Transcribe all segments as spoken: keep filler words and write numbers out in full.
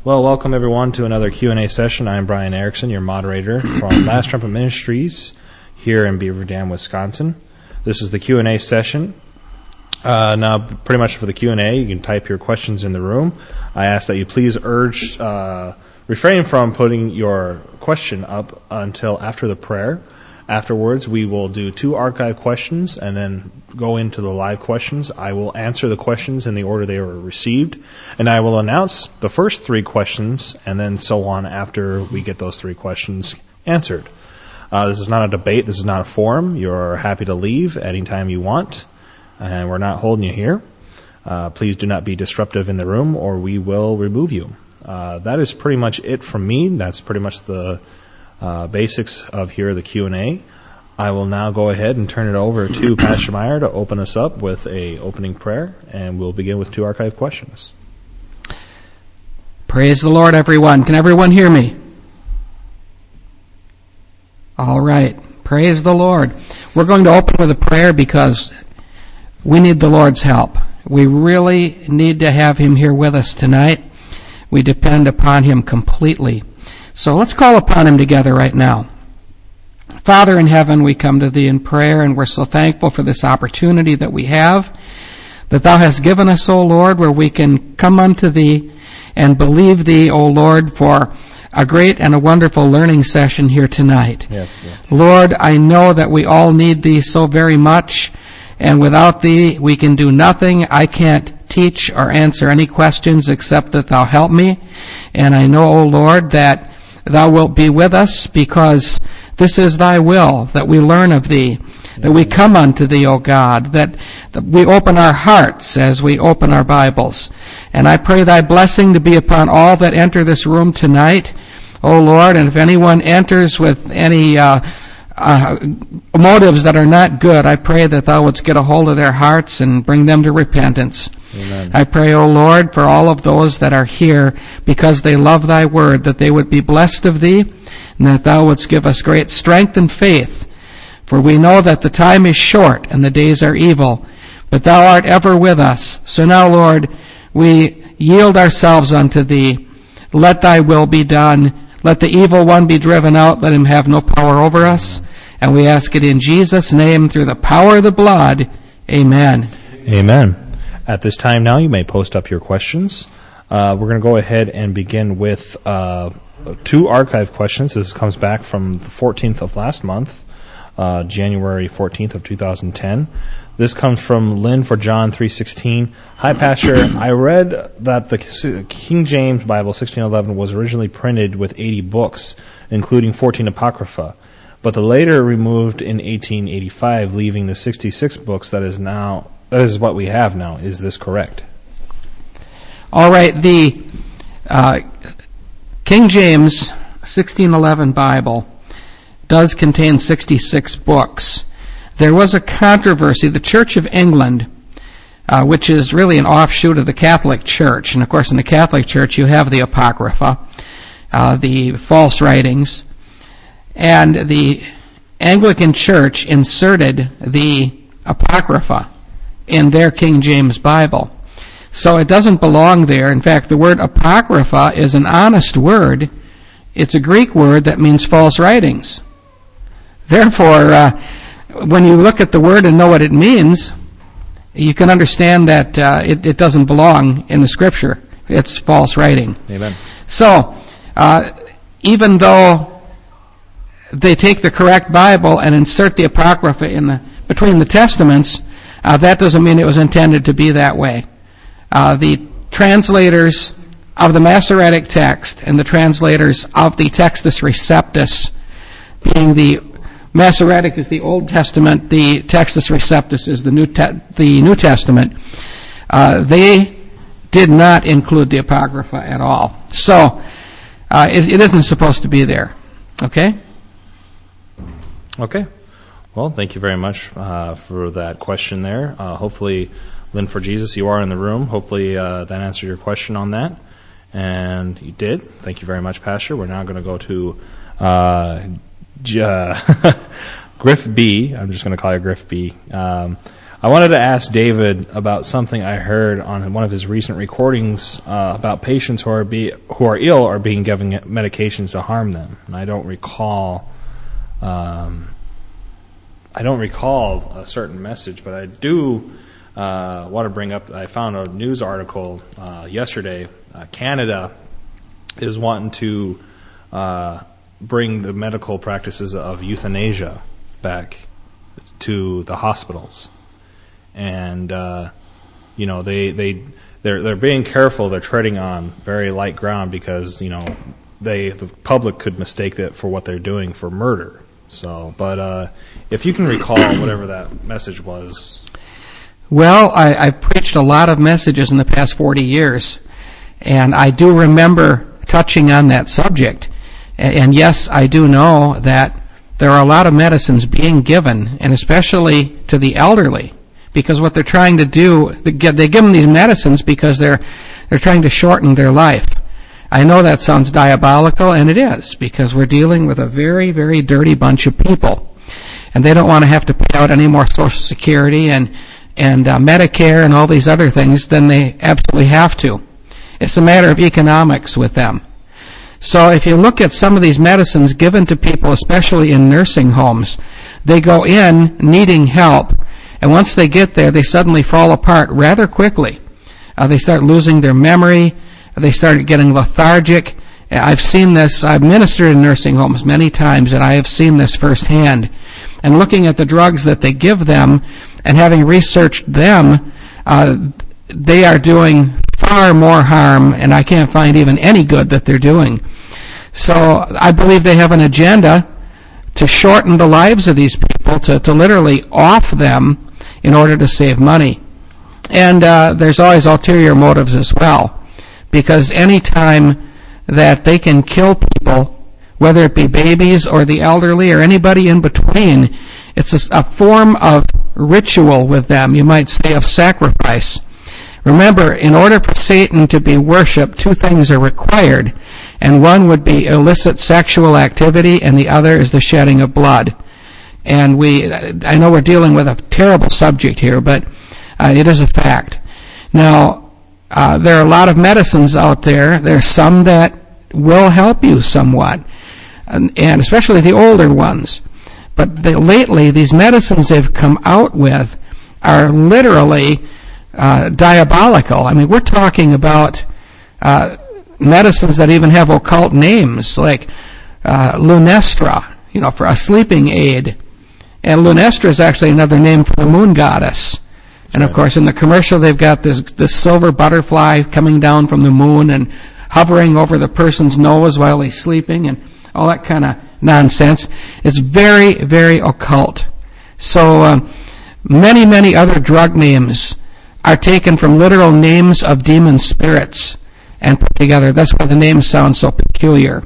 Well, welcome everyone to another Q and A session. I'm Brian Erickson, your moderator from Last Trumpet Ministries here in Beaver Dam, Wisconsin. This is the Q and A session. Uh, now, pretty much for the Q and A, you can type your questions in the room. I ask that you please urge, uh, refrain from putting your question up until after the prayer. Afterwards, we will do two archive questions and then go into the live questions. I will answer the questions in the order they were received, and I will announce the first three questions and then so on after we get those three questions answered. Uh, this is not a debate. This is not a forum. You're happy to leave anytime you want, and we're not holding you here. Uh, please do not be disruptive in the room or we will remove you. Uh, that is pretty much it from me. That's pretty much the Uh, basics of here, the Q and A. I will now go ahead and turn it over to Pastor Meyer to open us up with a opening prayer, and we'll begin with two archive questions. Praise the Lord, everyone. Can everyone hear me? All right. Praise the Lord. We're going to open with a prayer because we need the Lord's help. We really need to have Him here with us tonight. We depend upon Him completely. So let's call upon Him together right now. Father in heaven, we come to Thee in prayer, and we're so thankful for this opportunity that we have, that Thou hast given us, O Lord, where we can come unto Thee and believe Thee, O Lord, for a great and a wonderful learning session here tonight. Yes, yes. Lord, I know that we all need Thee so very much, and without Thee we can do nothing. I can't teach or answer any questions except that Thou help me. And I know, O Lord, that Thou wilt be with us because this is Thy will, that we learn of Thee, that we come unto Thee, O God, that, that we open our hearts as we open our Bibles. And I pray Thy blessing to be upon all that enter this room tonight, O Lord, and if anyone enters with any uh, uh, motives that are not good, I pray that Thou wouldst get a hold of their hearts and bring them to repentance. Amen. I pray, O Lord, for all of those that are here because they love Thy word, that they would be blessed of Thee, and that Thou wouldst give us great strength and faith. For we know that the time is short and the days are evil, but Thou art ever with us. So now, Lord, we yield ourselves unto Thee. Let Thy will be done. Let the evil one be driven out. Let him have no power over us. And we ask it in Jesus' name through the power of the blood. Amen. Amen. At this time now, you may post up your questions. Uh, we're going to go ahead and begin with uh, two archive questions. This comes back from the fourteenth of last month, uh, January fourteenth of two thousand ten. This comes from Lynn for John three sixteen. Hi, Pastor. I read that the King James Bible sixteen eleven was originally printed with eighty books, including fourteen Apocrypha, but the later removed in eighteen eighty-five, leaving the sixty-six books that is now That is what we have now. Is this correct? All right. The uh, King James sixteen eleven Bible does contain sixty-six books. There was a controversy. The Church of England, uh, which is really an offshoot of the Catholic Church, and of course in the Catholic Church you have the Apocrypha, uh, the false writings, and the Anglican Church inserted the Apocrypha in their King James Bible. So it doesn't belong there. In fact, the word apocrypha is an honest word. It's a Greek word that means false writings. Therefore, uh, when you look at the word and know what it means, you can understand that uh, it, it doesn't belong in the Scripture. It's false writing. Amen. So, uh, even though they take the correct Bible and insert the apocrypha in the between the Testaments, Uh, that doesn't mean it was intended to be that way. Uh, the translators of the Masoretic text and the translators of the Textus Receptus, being the Masoretic is the Old Testament, the Textus Receptus is the New Te- the New Testament, uh, they did not include the Apocrypha at all. So uh, it, it isn't supposed to be there. Okay? Okay. Well, thank you very much uh, for that question there. Uh, hopefully, Lynn for Jesus, you are in the room. Hopefully uh, that answered your question on that. And you did. Thank you very much, Pastor. We're now going to go to uh, J- Griff B. I'm just going to call you Griff B. Um, I wanted to ask David about something I heard on one of his recent recordings uh, about patients who are be who are ill or being given medications to harm them. And I don't recall, um, I don't recall a certain message, but I do uh, want to bring up. I found a news article uh, yesterday. Uh, Canada is wanting to uh, bring the medical practices of euthanasia back to the hospitals. And, uh, you know, they, they, they're, they're being careful. They're treading on very light ground because, you know, they, the public could mistake that for what they're doing for murder. So, but, uh, if you can recall whatever that message was. Well, I, I preached a lot of messages in the past forty years, and I do remember touching on that subject. And, and yes, I do know that there are a lot of medicines being given, and especially to the elderly. Because what they're trying to do, they give, they give them these medicines because they're they're trying to shorten their life. I know that sounds diabolical, and it is, because we're dealing with a very, very dirty bunch of people. And they don't want to have to pay out any more Social Security and, and uh, Medicare and all these other things than they absolutely have to. It's a matter of economics with them. So if you look at some of these medicines given to people, especially in nursing homes, they go in needing help. And once they get there, they suddenly fall apart rather quickly. Uh, they start losing their memory. They start getting lethargic. I've seen this. I've ministered in nursing homes many times, and I have seen this firsthand. And looking at the drugs that they give them and having researched them, uh, they are doing far more harm, and I can't find even any good that they're doing. So I believe they have an agenda to shorten the lives of these people, to, to literally off them in order to save money. And uh, there's always ulterior motives as well, because any time that they can kill people, whether it be babies or the elderly or anybody in between, it's a, a form of ritual with them, you might say, of sacrifice. Remember, in order for Satan to be worshipped, two things are required, and one would be illicit sexual activity, and the other is the shedding of blood. And we, I know we're dealing with a terrible subject here, but uh, it is a fact. Now, uh, there are a lot of medicines out there. There are some that will help you somewhat, and, and especially the older ones. But they, lately, these medicines they've come out with are literally uh, diabolical. I mean, we're talking about uh, medicines that even have occult names, like uh, Lunestra, you know, for a sleeping aid. And Lunestra is actually another name for the moon goddess. That's and of right. course, in the commercial, they've got this this silver butterfly coming down from the moon and hovering over the person's nose while he's sleeping, and all that kind of nonsense. It's very, very occult. So um, many, many other drug names are taken from literal names of demon spirits and put together. That's why the names sound so peculiar.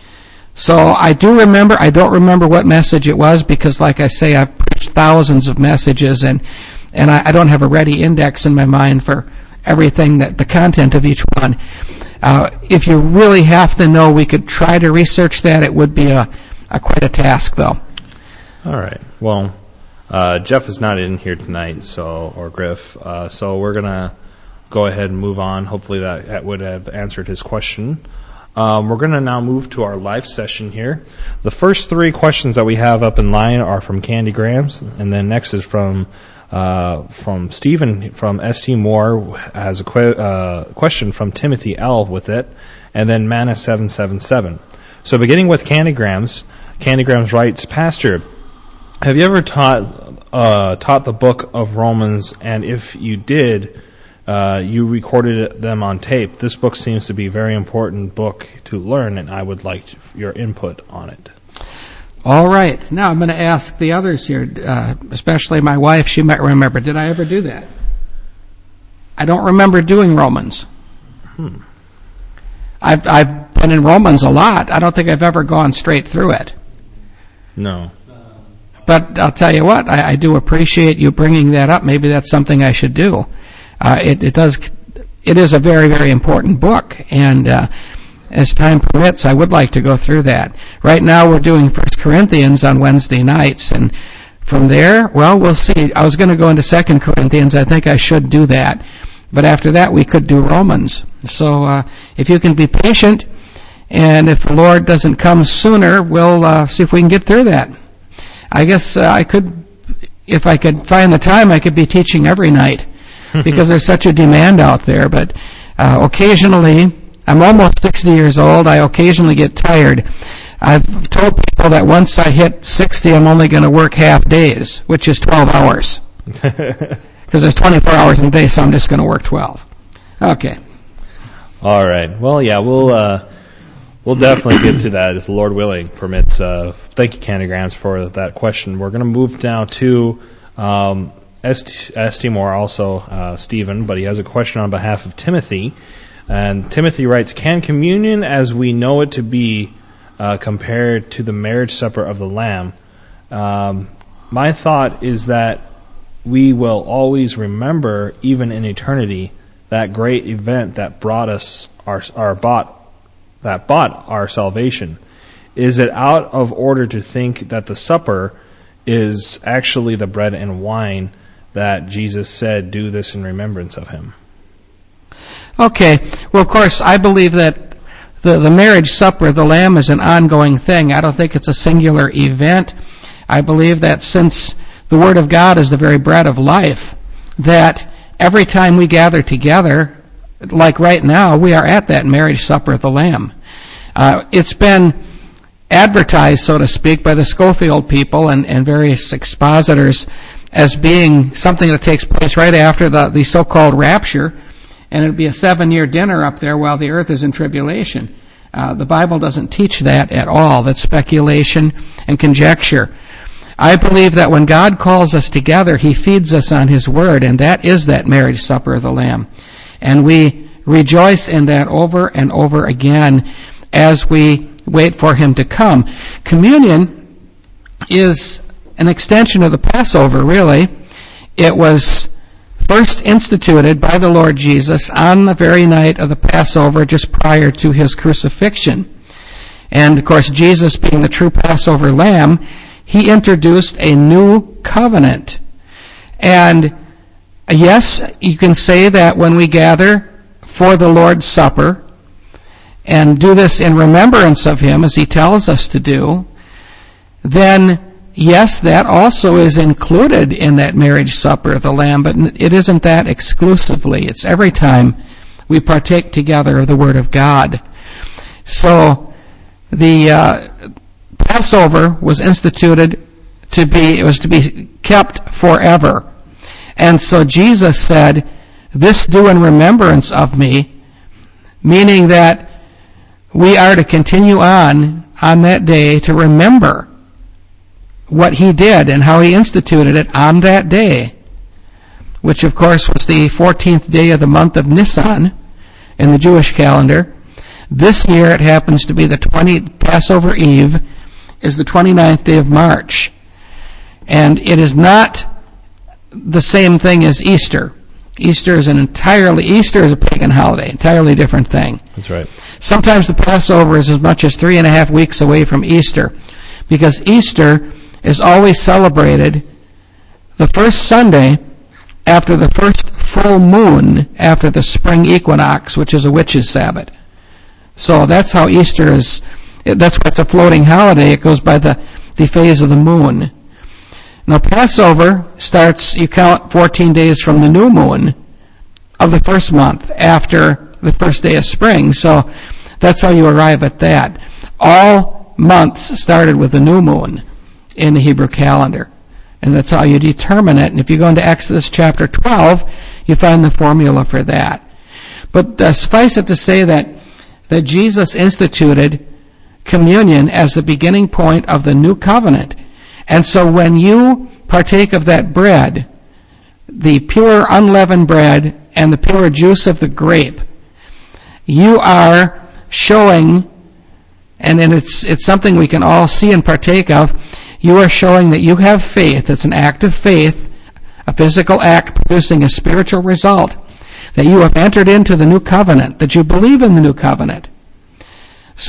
So I do remember, I don't remember what message it was, because like I say, I've preached thousands of messages, and and I, I don't have a ready index in my mind for everything, that the content of each one. Uh, if you really have to know, we could try to research that. It would be a, a quite a task, though. All right. Well, uh, Jeff is not in here tonight, so or Griff, uh, so we're gonna go ahead and move on. Hopefully that, that would have answered his question. Um, we're going to now move to our live session here. The first three questions that we have up in line are from Candy Grams, and then next is from uh, from Stephen from S T Moore has a que- uh, question from Timothy L with it, and then Mana seven seven seven. So beginning with Candy Grams, Candy Grams writes, Pastor, have you ever taught uh, taught the book of Romans, and if you did, Uh, you recorded them on tape. This book seems to be a very important book to learn, and I would like your input on it. All right. Now I'm going to ask the others here, uh, especially my wife. She might remember. Did I ever do that? I don't remember doing Romans. Hmm. I've, I've been in Romans a lot. I don't think I've ever gone straight through it. No. But I'll tell you what, I, I do appreciate you bringing that up. Maybe that's something I should do. Uh, it, it does. It is a very, very important book, and uh, as time permits, I would like to go through that. Right now, we're doing First Corinthians on Wednesday nights, and From there, well, we'll see. I was going to go into Second Corinthians. I think I should do that. But after that, we could do Romans. So uh, if you can be patient, and if the Lord doesn't come sooner, we'll uh, see if we can get through that. I guess uh, I could, if I could find the time, I could be teaching every night because there's such a demand out there. But uh, occasionally, I'm almost sixty years old. I occasionally get tired. I've told people that once I hit sixty, I'm only going to work half days, which is twelve hours. Because there's twenty-four hours in a day, so I'm just going to work twelve. Okay. All right. Well, yeah, we'll uh, we'll definitely get to that if the Lord willing permits. Uh, thank you, Candygrams, for that question. We're going to move now to um, S T Moore, also uh, Stephen, but he has a question on behalf of Timothy. And Timothy writes, can communion as we know it to be uh, compared to the marriage supper of the Lamb? Um, my thought is that we will always remember, even in eternity, that great event that brought us our, our bought that bought our salvation. Is it out of order to think that the supper is actually the bread and wine that Jesus said, "Do this in remembrance of him"? Okay. Well, of course, I believe that the, the marriage supper of the Lamb is an ongoing thing. I don't think it's a singular event. I believe that since the Word of God is the very bread of life, that every time we gather together, like right now, we are at that marriage supper of the Lamb. Uh, it's been advertised, so to speak, by the Schofield people and, and various expositors as being something that takes place right after the, the so-called rapture, and it'd be a seven-year dinner up there while the earth is in tribulation. Uh, the Bible doesn't teach that at all. That's speculation and conjecture. I believe that when God calls us together, He feeds us on His Word, and that is that marriage supper of the Lamb. And we rejoice in that over and over again as we wait for Him to come. Communion is an extension of the Passover, really. It was first instituted by the Lord Jesus on the very night of the Passover, just prior to His crucifixion. And, of course, Jesus being the true Passover Lamb, He introduced a new covenant. And yes, you can say that when we gather for the Lord's Supper and do this in remembrance of Him, as He tells us to do, then yes, that also is included in that marriage supper of the Lamb, but it isn't that exclusively. It's every time we partake together of the Word of God. So the uh, Passover was instituted to be, it was to be kept forever. And so Jesus said, "This do in remembrance of me," meaning that we are to continue on on that day to remember what He did and how He instituted it on that day, which of course was the fourteenth day of the month of Nisan in the Jewish calendar. This year it happens to be the twentieth, Passover Eve is the twenty-ninth day of March. And it is not the same thing as Easter. Easter is an entirely, Easter is a pagan holiday, entirely different thing. That's right. Sometimes the Passover is as much as three and a half weeks away from Easter, because Easter is always celebrated the first Sunday after the first full moon after the spring equinox, which is a witch's Sabbath. So that's how Easter is, that's why it's a floating holiday. It goes by the, the phase of the moon. Now Passover starts, you count fourteen days from the new moon of the first month after the first day of spring. So that's how you arrive at that. All months started with the new moon in the Hebrew calendar. And that's how you determine it. And if you go into Exodus chapter twelve, you find the formula for that. But uh, suffice it to say that, that Jesus instituted communion as the beginning point of the new covenant. And so when you partake of that bread, the pure unleavened bread and the pure juice of the grape, you are showing, and then it's it's something we can all see and partake of, you are showing that you have faith. It's an act of faith, a physical act producing a spiritual result, that you have entered into the new covenant, that you believe in the new covenant.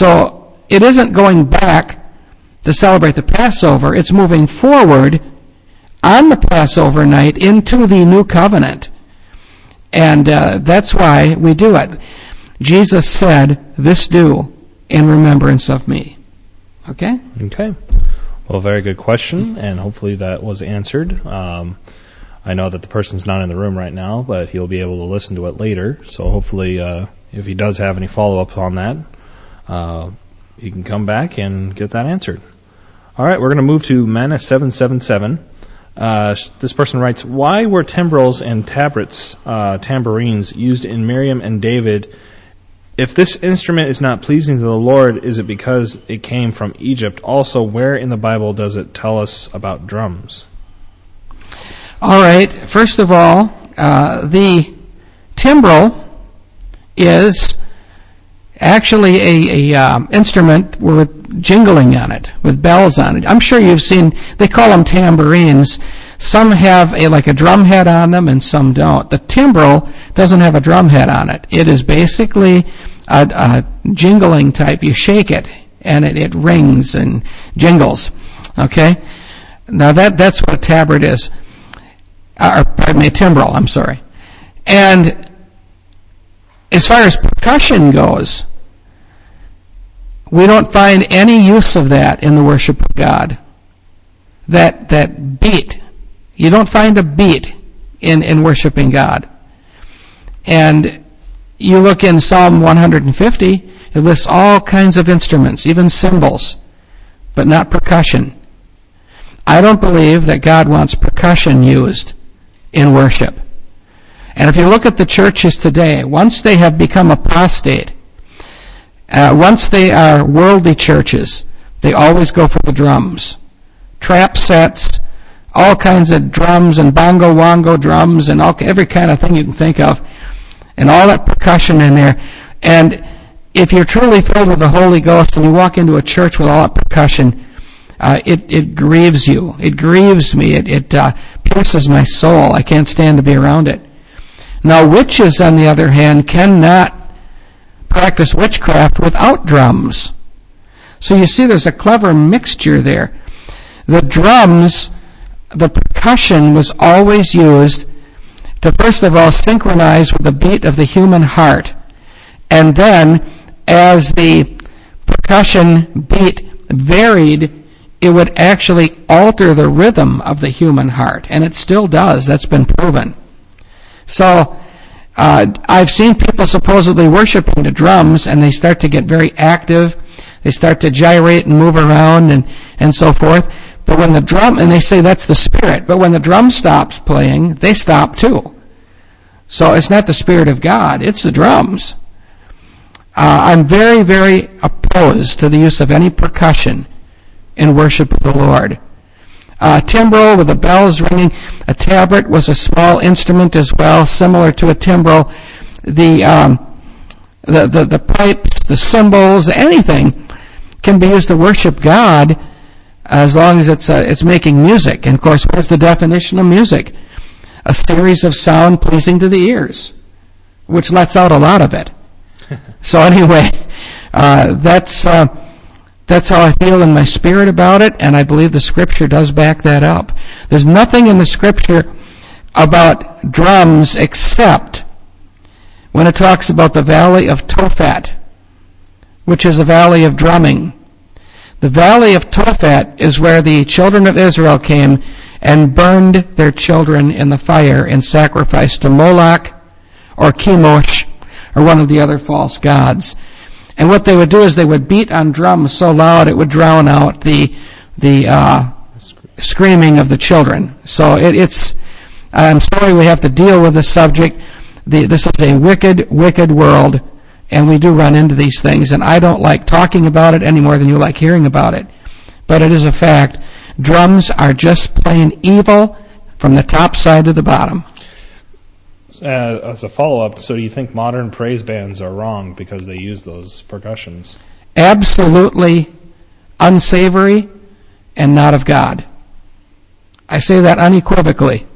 So it isn't going back to celebrate the Passover. It's moving forward on the Passover night into the new covenant. And uh, that's why we do it. Jesus said, "This do in remembrance of me." Okay? Okay. Well, very good question, and hopefully that was answered. Um, I know that the person's not in the room right now, but he'll be able to listen to it later. So hopefully, uh, if he does have any follow-up on that, uh, he can come back and get that answered. All right, we're going to move to Manna seven seven seven. Uh, this person writes, why were timbrels and tabrets, uh, tambourines, used in Miriam and David? If this instrument is not pleasing to the Lord, is it because it came from Egypt? Also, where in the Bible does it tell us about drums? All right. First of all, uh, the timbrel is actually a, a um, instrument with jingling on it, with bells on it. I'm sure you've seen, they call them tambourines. Some have a like a drum head on them and some don't. The timbrel doesn't have a drum head on it. It is basically a, a jingling type. You shake it and it, it rings and jingles. Okay? Now that that's what a tabret is. Or, pardon me, a timbrel, I'm sorry. And as far as percussion goes, we don't find any use of that in the worship of God. That that beat. You don't find a beat in, in worshiping God. And you look in Psalm one fifty, it lists all kinds of instruments, even cymbals, but not percussion. I don't believe that God wants percussion used in worship. And if you look at the churches today, once they have become apostate, uh, once they are worldly churches, they always go for the drums. Trap sets, all kinds of drums and bongo-wongo drums and all, every kind of thing you can think of, and all that percussion in there. And if you're truly filled with the Holy Ghost and you walk into a church with all that percussion, uh, it, it grieves you. It grieves me. It, it uh, pierces my soul. I can't stand to be around it. Now, witches, on the other hand, cannot practice witchcraft without drums. So you see there's a clever mixture there. The drums, the percussion was always used to, first of all, synchronize with the beat of the human heart. And then, as the percussion beat varied, it would actually alter the rhythm of the human heart. And it still does. That's been proven. So, uh, I've seen people supposedly worshiping to drums, and they start to get very active. They start to gyrate and move around and, and so forth. But when the drum, and they say that's the Spirit, but when the drum stops playing, they stop too. So it's not the Spirit of God, it's the drums. Uh, I'm very, very opposed to the use of any percussion in worship of the Lord. A timbrel with the bells ringing. A tabret was a small instrument as well, similar to a timbrel. The, um, the, the, the pipes, the cymbals, anything can be used to worship God as long as it's, uh, it's making music. And of course, what's the definition of music? A series of sound pleasing to the ears, which lets out a lot of it. So anyway, uh, that's, uh, That's how I feel in my spirit about it, and I believe the Scripture does back that up. There's nothing in the Scripture about drums except when it talks about the valley of Tophet, which is a valley of drumming. The valley of Tophet is where the children of Israel came and burned their children in the fire in sacrifice to Moloch or Chemosh or one of the other false gods. And what they would do is they would beat on drums so loud it would drown out the the uh, screaming of the children. So it, it's, I'm sorry we have to deal with this subject. The, this is a wicked, wicked world, and we do run into these things. And I don't like talking about it any more than you like hearing about it. But it is a fact. Drums are just plain evil from the top side to the bottom. Uh, as a follow-up, so do you think modern praise bands are wrong because they use those percussions? Absolutely unsavory and not of God. I say that unequivocally.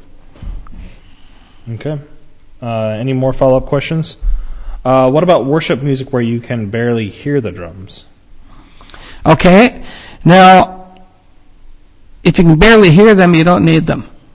Okay. Uh, any more follow-up questions? Uh, what about worship music where you can barely hear the drums? Okay. Now, if you can barely hear them, you don't need them.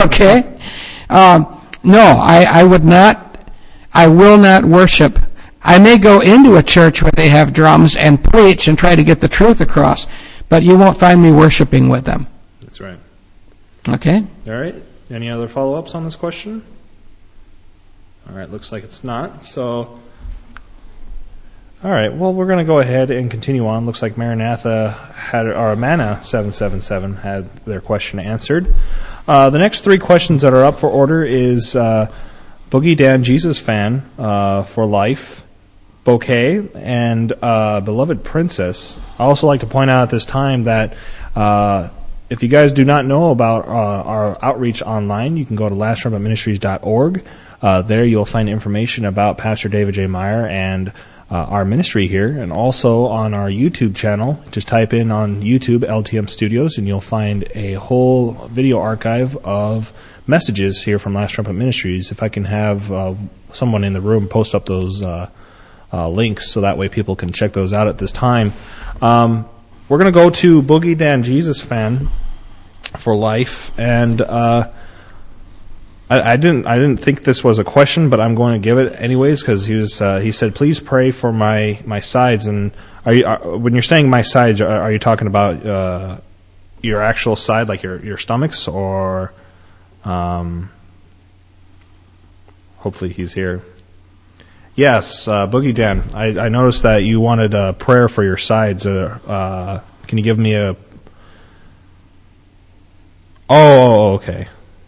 Okay? Um, no, I, I would not, I will not worship. I may go into a church where they have drums and preach and try to get the truth across, but you won't find me worshiping with them. That's right. Okay? All right. Any other follow-ups on this question? All right, looks like it's not. So, all right. Well, we're going to go ahead and continue on. Looks like Maranatha had, or Mana seven seven seven had their question answered. Uh, the next three questions that are up for order is uh, Boogie Dan Jesus Fan uh, for Life, Bouquet, and uh, Beloved Princess. I also like to point out at this time that uh, if you guys do not know about uh, our outreach online, you can go to last trumpet ministries dot org. Uh, there you'll find information about Pastor David J. Meyer and uh, our ministry here, and also on our YouTube channel. Just type in on YouTube L T M Studios, and you'll find a whole video archive of messages here from Last Trumpet Ministries. If I can have uh, someone in the room post up those uh, uh, links so that way people can check those out at this time. Um, we're going to go to Boogie Dan Jesus Fan for Life, and uh, I, I didn't I didn't think this was a question, but I'm going to give it anyways because he was uh, he said, please pray for my, my sides. And are you are, when you're saying my sides, are, are you talking about uh, your actual side, like your your stomachs, or um, hopefully he's here. Yes, uh, Boogie Dan, I, I noticed that you wanted a prayer for your sides. Uh, uh, can you give me a... Oh, okay.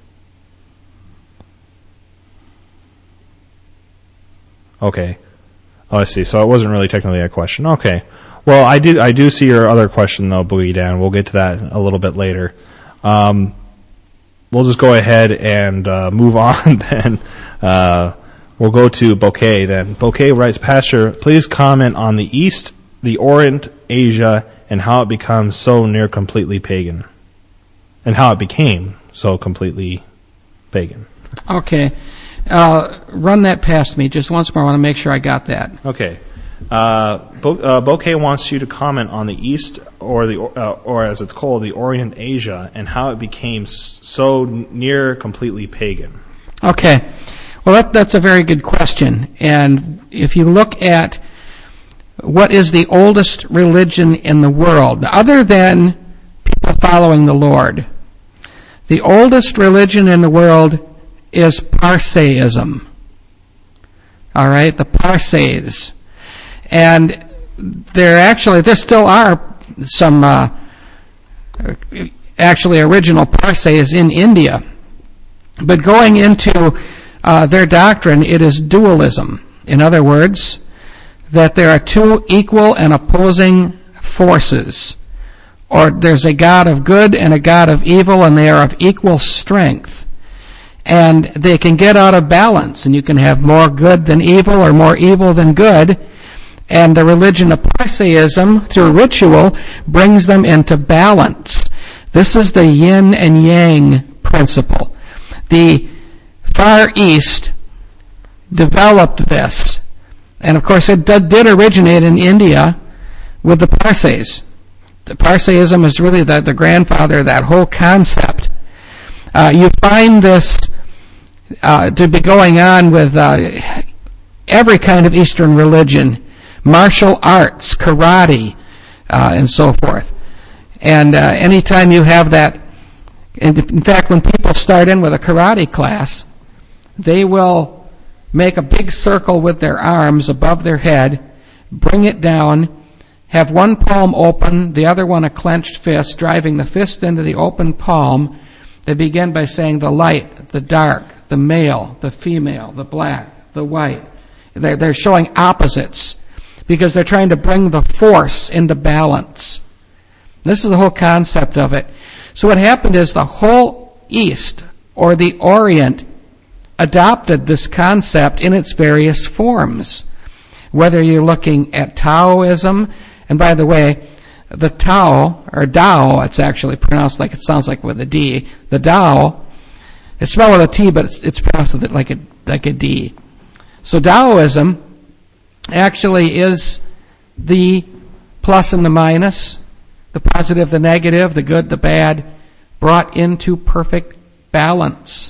Okay. Oh, I see. So it wasn't really technically a question. Okay. Well, I did. I do see your other question, though, Boogie Dan. We'll get to that a little bit later. Um, we'll just go ahead and uh, move on then. Uh, we'll go to Bouquet then. Bouquet writes, Pastor, please comment on the East, the Orient, Asia, and how it becomes so near completely pagan. And how it became so completely pagan. Okay. Uh, run that past me just once more. I want to make sure I got that. Okay. Uh, Bo- uh, Bouquet wants you to comment on the East, or the uh, or as it's called, the Orient, Asia, and how it became s- so near completely pagan. Okay. Well, that, that's a very good question. And if you look at what is the oldest religion in the world, other than people following the Lord, the oldest religion in the world is Parsaism. All right, the Parsays. And there actually, there still are some uh, actually original Parsays in India. But going into uh, their doctrine, it is dualism. In other words, that there are two equal and opposing forces. Or there's a God of good and a God of evil, and they are of equal strength. And they can get out of balance, and you can have more good than evil or more evil than good. And the religion of Parsaism, through ritual, brings them into balance. This is the yin and yang principle. The Far East developed this. And of course it did, did originate in India with the Parsays. The Parsaism is really the, the grandfather of that whole concept. Uh, you find this uh, to be going on with uh, every kind of Eastern religion, martial arts, karate, uh, and so forth. And uh, anytime you have that, and in fact, when people start in with a karate class, they will make a big circle with their arms above their head, bring it down, have one palm open, the other one a clenched fist, driving the fist into the open palm. They begin by saying the light, the dark, the male, the female, the black, the white. They're, they're showing opposites because they're trying to bring the force into balance. This is the whole concept of it. So what happened is the whole East, or the Orient, adopted this concept in its various forms. Whether you're looking at Taoism, and by the way, the Tao, or Tao, it's actually pronounced like, it sounds like with a D. The Tao, it's spelled with a T, but it's, it's pronounced like a, like a D. So Taoism actually is the plus and the minus, the positive, the negative, the good, the bad, brought into perfect balance.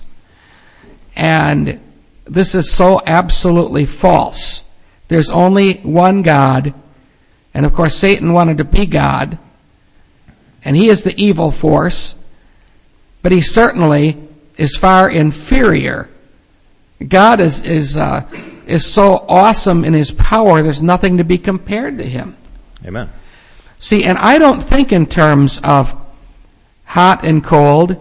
And this is so absolutely false. There's only one God, and of course Satan wanted to be God, and he is the evil force, but he certainly is far inferior. God is is uh, is so awesome in his power, there's nothing to be compared to him. Amen. See, and I don't think in terms of hot and cold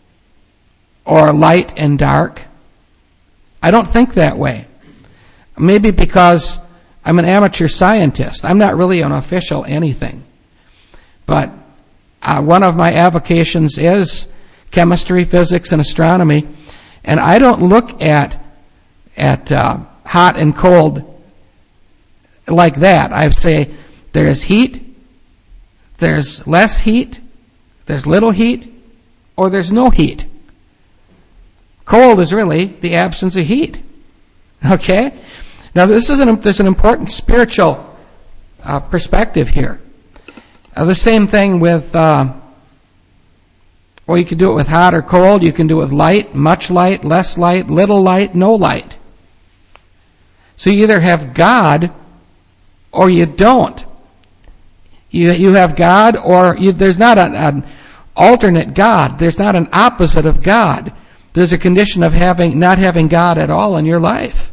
or light and dark. I don't think that way. Maybe because I'm an amateur scientist. I'm not really an official anything. But uh, one of my avocations is chemistry, physics, and astronomy. And I don't look at at uh, hot and cold like that. I say there's heat, there's less heat, there's little heat, or there's no heat. Cold is really the absence of heat. Okay? Now this is an, there's an important spiritual uh, perspective here. Uh, the same thing with, uh, well, you can do it with hot or cold. You can do it with light, much light, less light, little light, no light. So you either have God or you don't. You you have God or you, there's not an, an alternate God. There's not an opposite of God. There's a condition of having not having God at all in your life.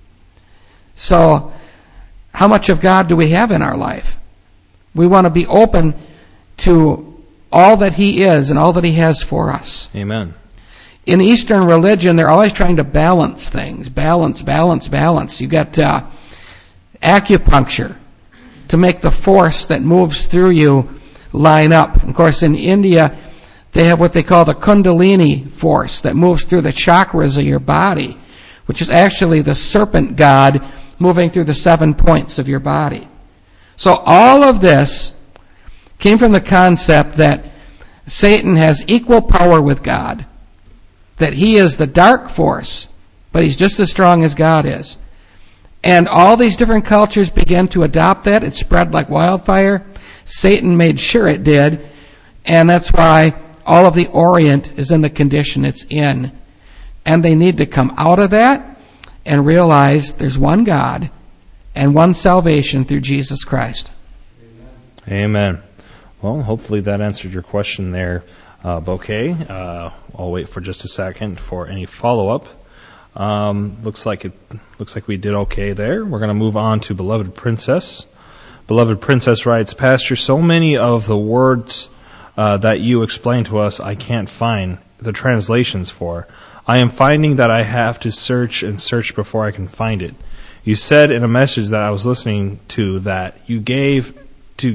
So, how much of God do we have in our life? We want to be open to all that He is and all that He has for us. Amen. In Eastern religion, they're always trying to balance things. Balance, balance, balance. You've got uh, acupuncture to make the force that moves through you line up. Of course, in India, they have what they call the Kundalini force that moves through the chakras of your body, which is actually the serpent god moving through the seven points of your body. So all of this came from the concept that Satan has equal power with God, that he is the dark force, but he's just as strong as God is. And all these different cultures began to adopt that. It spread like wildfire. Satan made sure it did, and that's why all of the Orient is in the condition it's in. And they need to come out of that and realize there's one God and one salvation through Jesus Christ. Amen. Well, hopefully that answered your question there, uh, Bouquet. Uh, I'll wait for just a second for any follow-up. Um, looks like it looks like we did okay there. We're going to move on to Beloved Princess. Beloved Princess writes, Pastor, so many of the words uh, that you explain to us I can't find the translations for. I am finding that I have to search and search before I can find it. You said in a message that I was listening to that you gave to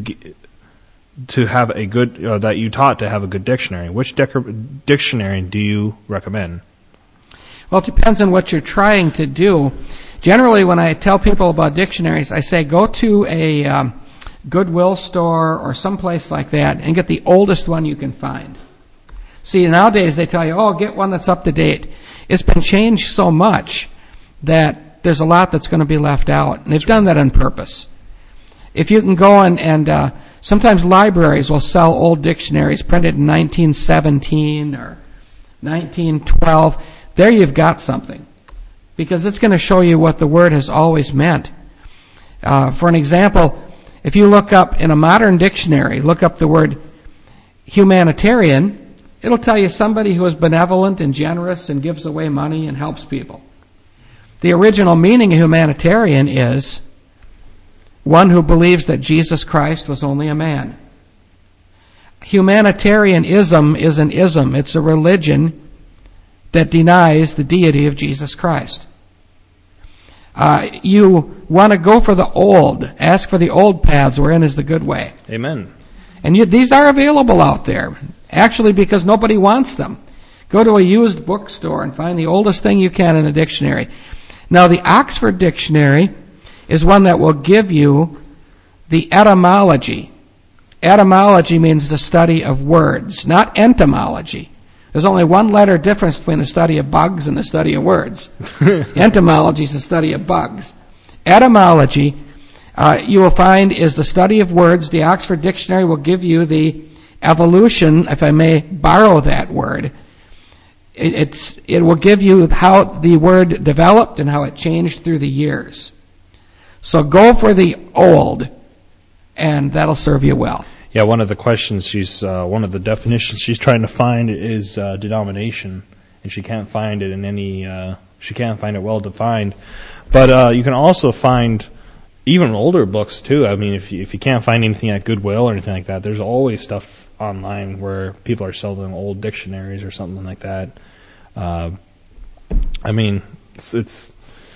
to have a good, uh, that you taught to have a good dictionary. Which dec- dictionary do you recommend? Well, it depends on what you're trying to do. Generally, when I tell people about dictionaries, I say go to a um, Goodwill store or someplace like that and get the oldest one you can find. See, nowadays they tell you, oh, get one that's up to date. It's been changed so much that there's a lot that's going to be left out. And they've That's done right. that on purpose. If you can go and, and uh, sometimes libraries will sell old dictionaries printed in nineteen seventeen or nineteen twelve. There you've got something, because it's going to show you what the word has always meant. Uh, for an example, if you look up in a modern dictionary, look up the word humanitarian, it'll tell you somebody who is benevolent and generous and gives away money and helps people. The original meaning of humanitarian is one who believes that Jesus Christ was only a man. Humanitarianism is an ism. It's a religion that denies the deity of Jesus Christ. Uh, you want to go for the old. Ask for the old paths wherein is the good way. Amen. And you, these are available out there, actually, because nobody wants them. Go to a used bookstore and find the oldest thing you can in a dictionary. Now, the Oxford Dictionary is one that will give you the etymology. Etymology means the study of words, not entomology. There's only one letter difference between the study of bugs and the study of words. Entomology is the study of bugs. Etymology, uh, you will find, is the study of words. The Oxford Dictionary will give you the evolution, if I may borrow that word, it, it's, it will give you how the word developed and how it changed through the years. So go for the old, and that'll serve you well. Yeah, one of the questions she's, uh, one of the definitions she's trying to find is uh, denomination, and she can't find it in any, uh, she can't find it well defined. But uh, you can also find even older books too. I mean, if you, if you can't find anything at Goodwill or anything like that, there's always stuff online where people are selling old dictionaries or something like that. Uh, I mean, it's, it's,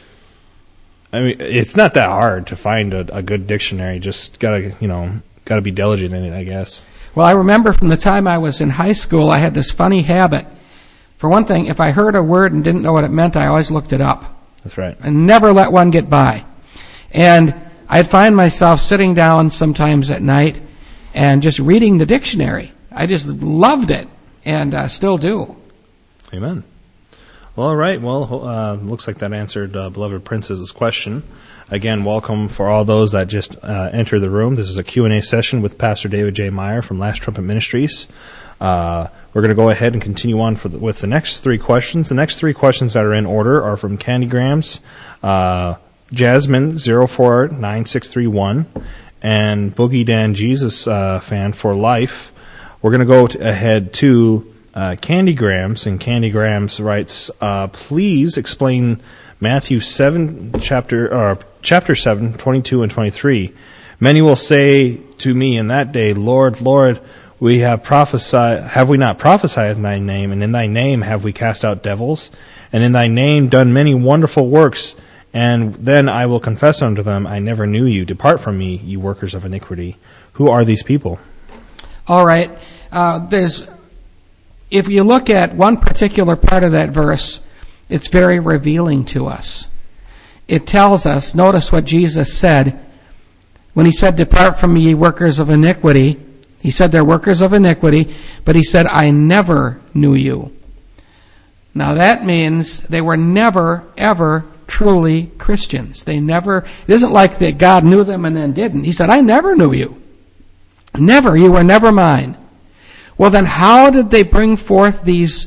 I mean, it's not that hard to find a, a good dictionary. Just gotta, you know, gotta be diligent in it, I guess. Well, I remember from the time I was in high school, I had this funny habit. For one thing, if I heard a word and didn't know what it meant, I always looked it up. That's right. I never let one get by. And I'd find myself sitting down sometimes at night and just reading the dictionary. I just loved it, and uh, still do. Amen. Well, all right. Well, uh, looks like that answered uh, Beloved Princess's question. Again, welcome for all those that just uh, entered the room. This is a Q and A session with Pastor David J. Meyer from Last Trumpet Ministries. Uh, we're going to go ahead and continue on for the, with the next three questions. The next three questions that are in order are from Candygrams, uh, Jasmine zero four nine six three one, and Boogie Dan Jesus uh, fan for life. We're going to go to, ahead to uh, Candygrams, and Candygrams writes, uh, please explain Matthew seven, chapter or chapter seven, twenty-two and twenty-three. Many will say to me in that day, Lord, Lord, we have prophesied, have we not prophesied in thy name, and in thy name have we cast out devils, and in thy name done many wonderful works? And then I will confess unto them, I never knew you. Depart from me, you workers of iniquity. Who are these people? All right. Uh, there's, if you look at one particular part of that verse, it's very revealing to us. It tells us, notice what Jesus said when he said, depart from me, ye workers of iniquity. He said they're workers of iniquity, but he said, I never knew you. Now that means they were never, ever truly Christians. They never, it isn't like that God knew them and then didn't. He said, I never knew you. Never. You were never mine. Well, then how did they bring forth these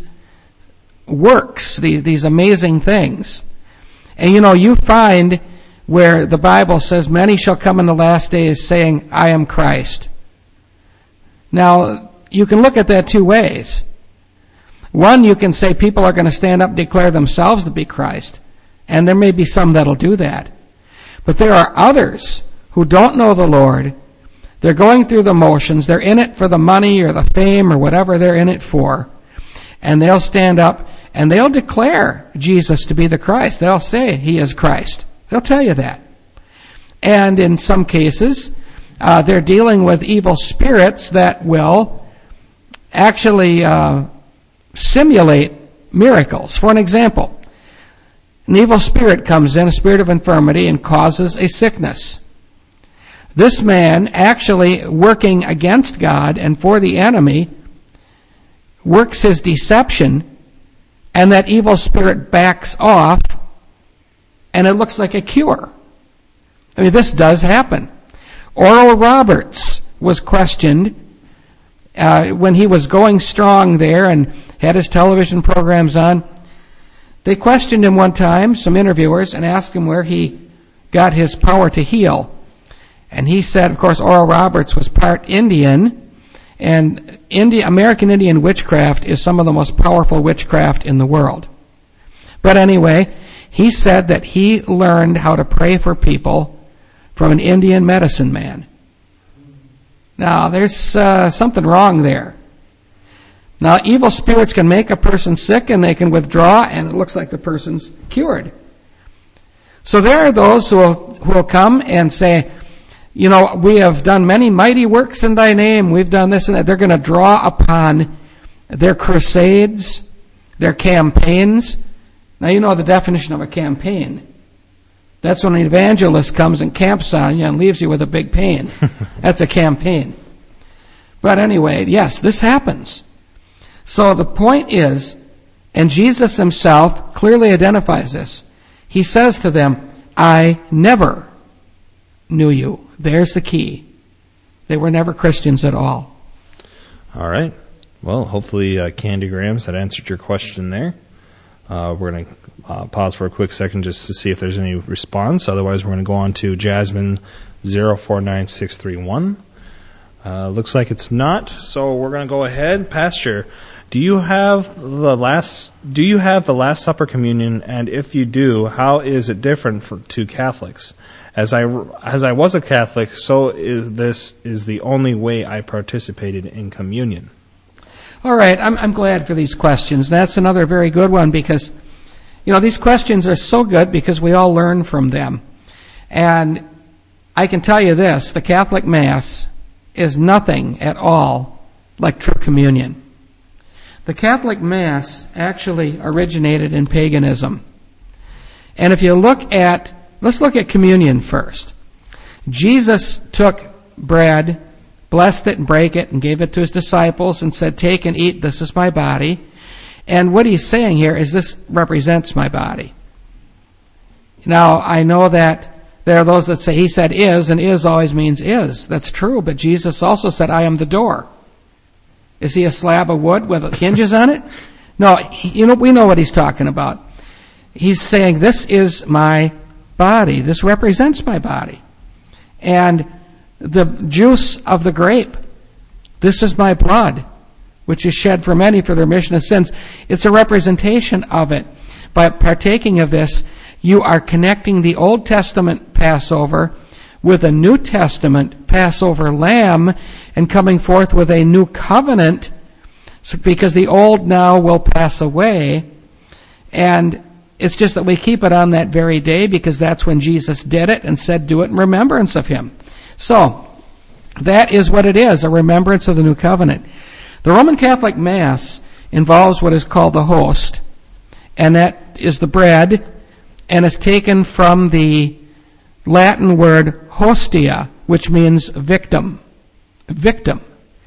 works, these, these amazing things? And you know, you find where the Bible says, many shall come in the last days saying, I am Christ. Now, you can look at that two ways. One, you can say people are going to stand up and declare themselves to be Christ. And there may be some that'll do that. But there are others who don't know the Lord. They're going through the motions. They're in it for the money or the fame or whatever they're in it for. And they'll stand up and they'll declare Jesus to be the Christ. They'll say he is Christ. They'll tell you that. And in some cases, uh, they're dealing with evil spirits that will actually uh, simulate miracles. For an example, an evil spirit comes in, a spirit of infirmity, and causes a sickness. This man, actually working against God and for the enemy, works his deception, and that evil spirit backs off, and it looks like a cure. I mean, this does happen. Oral Roberts was questioned uh, when he was going strong there and had his television programs on. They questioned him one time, some interviewers, and asked him where he got his power to heal. And he said, of course, Oral Roberts was part Indian, and India, American Indian witchcraft is some of the most powerful witchcraft in the world. But anyway, he said that he learned how to pray for people from an Indian medicine man. Now, there's uh, something wrong there. Now, evil spirits can make a person sick and they can withdraw, and it looks like the person's cured. So there are those who will, who will come and say, you know, we have done many mighty works in thy name. We've done this and that. They're going to draw upon their crusades, their campaigns. Now, you know the definition of a campaign. That's when an evangelist comes and camps on you and leaves you with a big pain. That's a campaign. But anyway, yes, this happens. So the point is, and Jesus himself clearly identifies this. He says to them, I never knew you. There's the key. They were never Christians at all. All right. Well, hopefully, uh, Candy Grams, that answered your question there. Uh, we're going to uh, pause for a quick second just to see if there's any response. Otherwise, we're going to go on to Jasmine zero four nine six three one. Uh, looks like it's not, so we're going to go ahead. Pastor, do you have the last do you have the Last Supper communion? And if you do, how is it different for, to Catholics? As I as I was a Catholic, so is this is the only way I participated in communion. All right, I'm, I'm glad for these questions. That's another very good one because, you know, these questions are so good because we all learn from them. And I can tell you this, the Catholic Mass is nothing at all like true communion. The Catholic Mass actually originated in paganism. And if you look at, let's look at communion first. Jesus took bread, blessed it and brake it and gave it to his disciples and said, take and eat, this is my body. And what he's saying here is this represents my body. Now, I know that there are those that say he said is, and is always means is. That's true, but Jesus also said, I am the door. Is he a slab of wood with hinges on it? No, he, you know, we know what he's talking about. He's saying, this is my body. This represents my body. And the juice of the grape, this is my blood, which is shed for many for the remission of sins. It's a representation of it. By partaking of this, you are connecting the Old Testament Passover with a New Testament Passover lamb and coming forth with a new covenant, because the old now will pass away. And it's just that we keep it on that very day because that's when Jesus did it and said, do it in remembrance of him. So, that is what it is, a remembrance of the new covenant. The Roman Catholic Mass involves what is called the host, and that is the bread, and it's taken from the Latin word hostia, which means victim. Victim.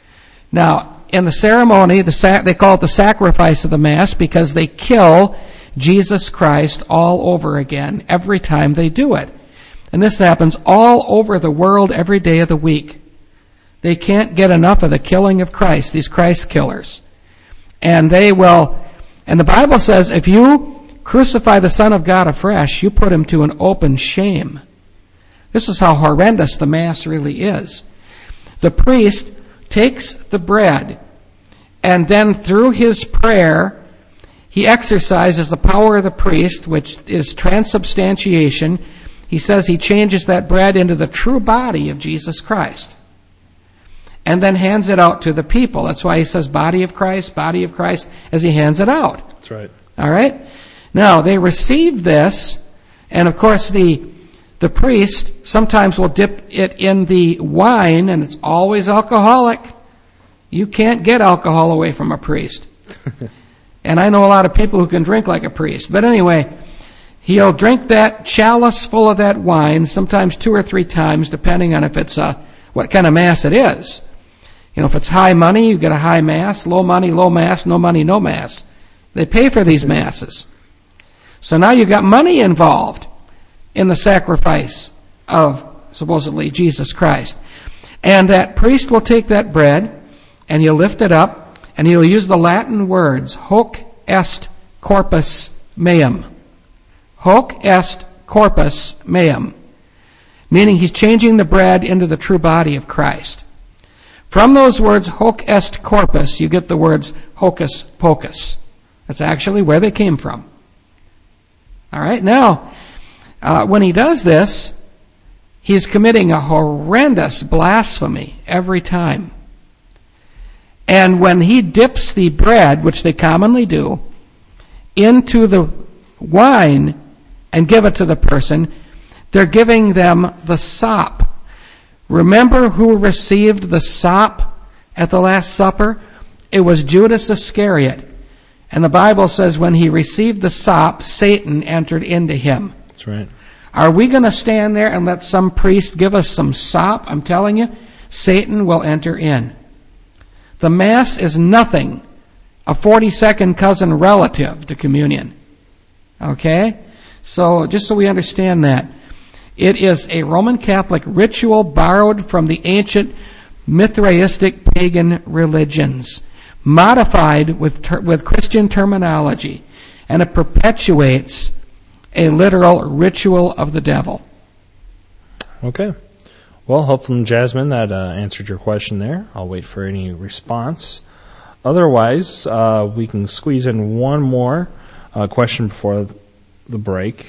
Now, in the ceremony, the sac- they call it the sacrifice of the Mass because they kill Jesus Christ all over again every time they do it. And this happens all over the world every day of the week. They can't get enough of the killing of Christ, these Christ killers. And they will, and the Bible says, if you crucify the Son of God afresh, you put him to an open shame. This is how horrendous the Mass really is. The priest takes the bread, and then through his prayer, he exercises the power of the priest, which is transubstantiation. He says he changes that bread into the true body of Jesus Christ. And then hands it out to the people. That's why he says body of Christ, body of Christ, as he hands it out. That's right. All right? Now, they receive this, and of course the the priest sometimes will dip it in the wine, and it's always alcoholic. You can't get alcohol away from a priest. And I know a lot of people who can drink like a priest. But anyway, he'll drink that chalice full of that wine, sometimes two or three times, depending on if it's a, what kind of Mass it is. You know, if it's high money, you get a high Mass. Low money, low Mass. No money, no Mass. They pay for these Masses. So now you've got money involved in the sacrifice of, supposedly, Jesus Christ. And that priest will take that bread, and he'll lift it up, and he'll use the Latin words, hoc est corpus meum. Hoc est corpus meum. Meaning he's changing the bread into the true body of Christ. From those words, hoc est corpus, you get the words hocus pocus. That's actually where they came from. All right, now, uh, when he does this, he's committing a horrendous blasphemy every time. And when he dips the bread, which they commonly do, into the wine and give it to the person, they're giving them the sop. Remember who received the sop at the Last Supper? It was Judas Iscariot. And the Bible says when he received the sop, Satan entered into him. That's right. Are we going to stand there and let some priest give us some sop? I'm telling you, Satan will enter in. The Mass is nothing, a forty-second cousin relative to communion. Okay? So, just so we understand that. It is a Roman Catholic ritual borrowed from the ancient Mithraistic pagan religions. modified with ter- with Christian terminology, and it perpetuates a literal ritual of the devil. Okay. Well, hopefully, Jasmine, that uh, answered your question there. I'll wait for any response. Otherwise, uh, we can squeeze in one more uh, question before the break.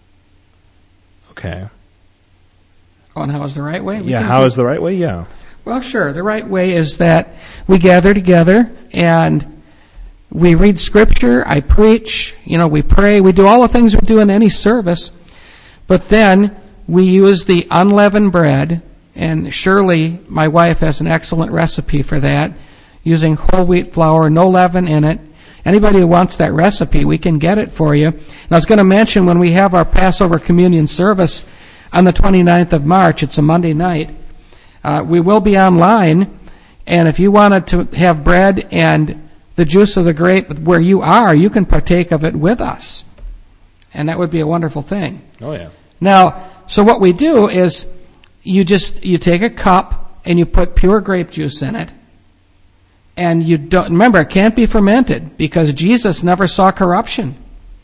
Okay. Oh, and how is the right way? We yeah, can how do- is the right way? Yeah. Well, sure. The right way is that we gather together and we read Scripture, I preach, you know, we pray, we do all the things we do in any service, but then we use the unleavened bread, and Shirley, my wife, has an excellent recipe for that, using whole wheat flour, no leaven in it. Anybody who wants that recipe, we can get it for you. And I was going to mention when we have our Passover communion service on the twenty-ninth of March, it's a Monday night, uh, we will be online, and if you wanted to have bread and the juice of the grape where you are, you can partake of it with us. And that would be a wonderful thing. Oh, yeah. Now, so what we do is you just, you take a cup and you put pure grape juice in it. And you don't, remember, it can't be fermented because Jesus never saw corruption.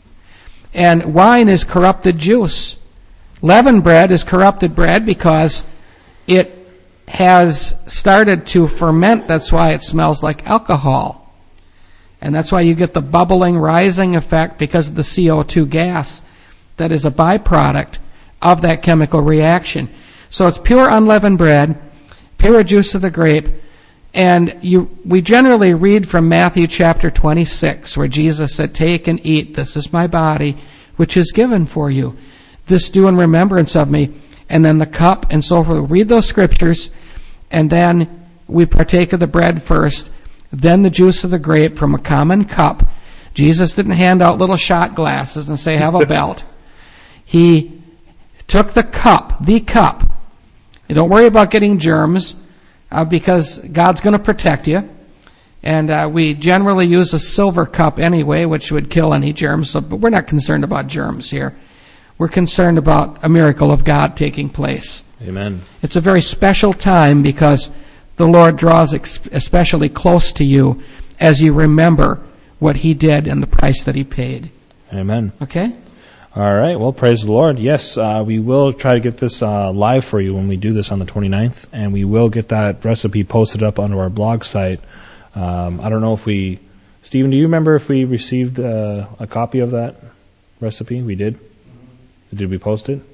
And wine is corrupted juice. Leavened bread is corrupted bread because it has started to ferment. That's why it smells like alcohol. And that's why you get the bubbling, rising effect because of the C O two gas that is a byproduct of that chemical reaction. So it's pure unleavened bread, pure juice of the grape, and you, we generally read from Matthew chapter twenty-six, where Jesus said, "Take and eat, this is my body, which is given for you. This do in remembrance of me." And then the cup and so forth. Read those scriptures, and then we partake of the bread first, then the juice of the grape from a common cup. Jesus didn't hand out little shot glasses and say, "Have a belt." He took the cup, the cup. And don't worry about getting germs, uh, because God's going to protect you. And uh, we generally use a silver cup anyway, which would kill any germs. So, but we're not concerned about germs here. We're concerned about a miracle of God taking place. Amen. It's a very special time because the Lord draws ex- especially close to you as you remember what He did and the price that He paid. Amen. Okay? All right. Well, praise the Lord. Yes, uh, we will try to get this uh, live for you when we do this on the twenty-ninth, and we will get that recipe posted up onto our blog site. Um, I don't know if we... Stephen, do you remember if we received uh, a copy of that recipe? We did? Did we post it?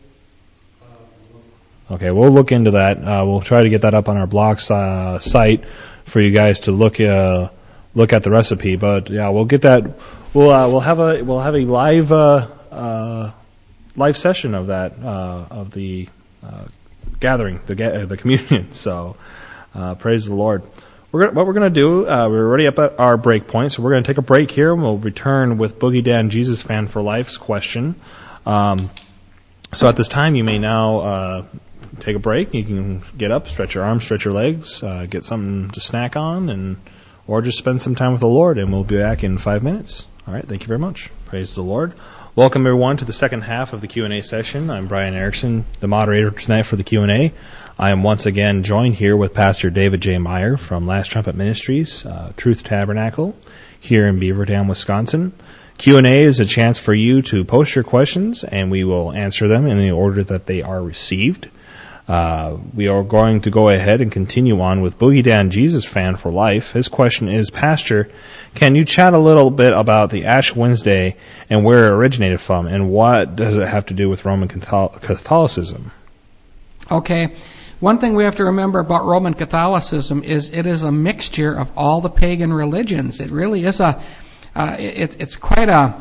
Okay, we'll look into that. Uh, we'll try to get that up on our blog uh, site for you guys to look uh, look at the recipe. But yeah, we'll get that. We'll uh, we'll have a we'll have a live uh, uh, live session of that uh, of the uh, gathering, the ga- the communion. So uh, praise the Lord. We're gonna, what we're going to do, uh, we're already up at our break point, so we're going to take a break here, and we'll return with Boogie Dan Jesus Fan for Life's question. Um, so at this time, you may now uh, take a break. You can get up, stretch your arms, stretch your legs, uh, get something to snack on, and or just spend some time with the Lord, and we'll be back in five minutes. All right, thank you very much. Praise the Lord. Welcome, everyone, to the second half of the Q and A session. I'm Brian Erickson, the moderator tonight for the Q and A. I am once again joined here with Pastor David J. Meyer from Last Trumpet Ministries, uh, Truth Tabernacle, here in Beaver Dam, Wisconsin. Q and A is a chance for you to post your questions, and we will answer them in the order that they are received. Uh, we are going to go ahead and continue on with Boogie Dan Jesus Fan for Life. His question is, Pastor, can you chat a little bit about the Ash Wednesday and where it originated from, and what does it have to do with Roman Catholicism? Okay. One thing we have to remember about Roman Catholicism is it is a mixture of all the pagan religions. It really is a, uh, it, it's quite a,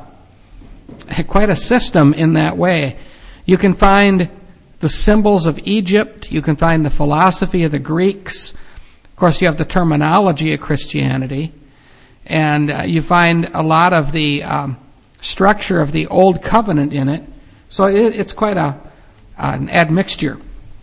quite a system in that way. You can find the symbols of Egypt. You can find the philosophy of the Greeks. Of course, you have the terminology of Christianity. And uh, you find a lot of the um, structure of the Old Covenant in it. So it, it's quite a, an admixture.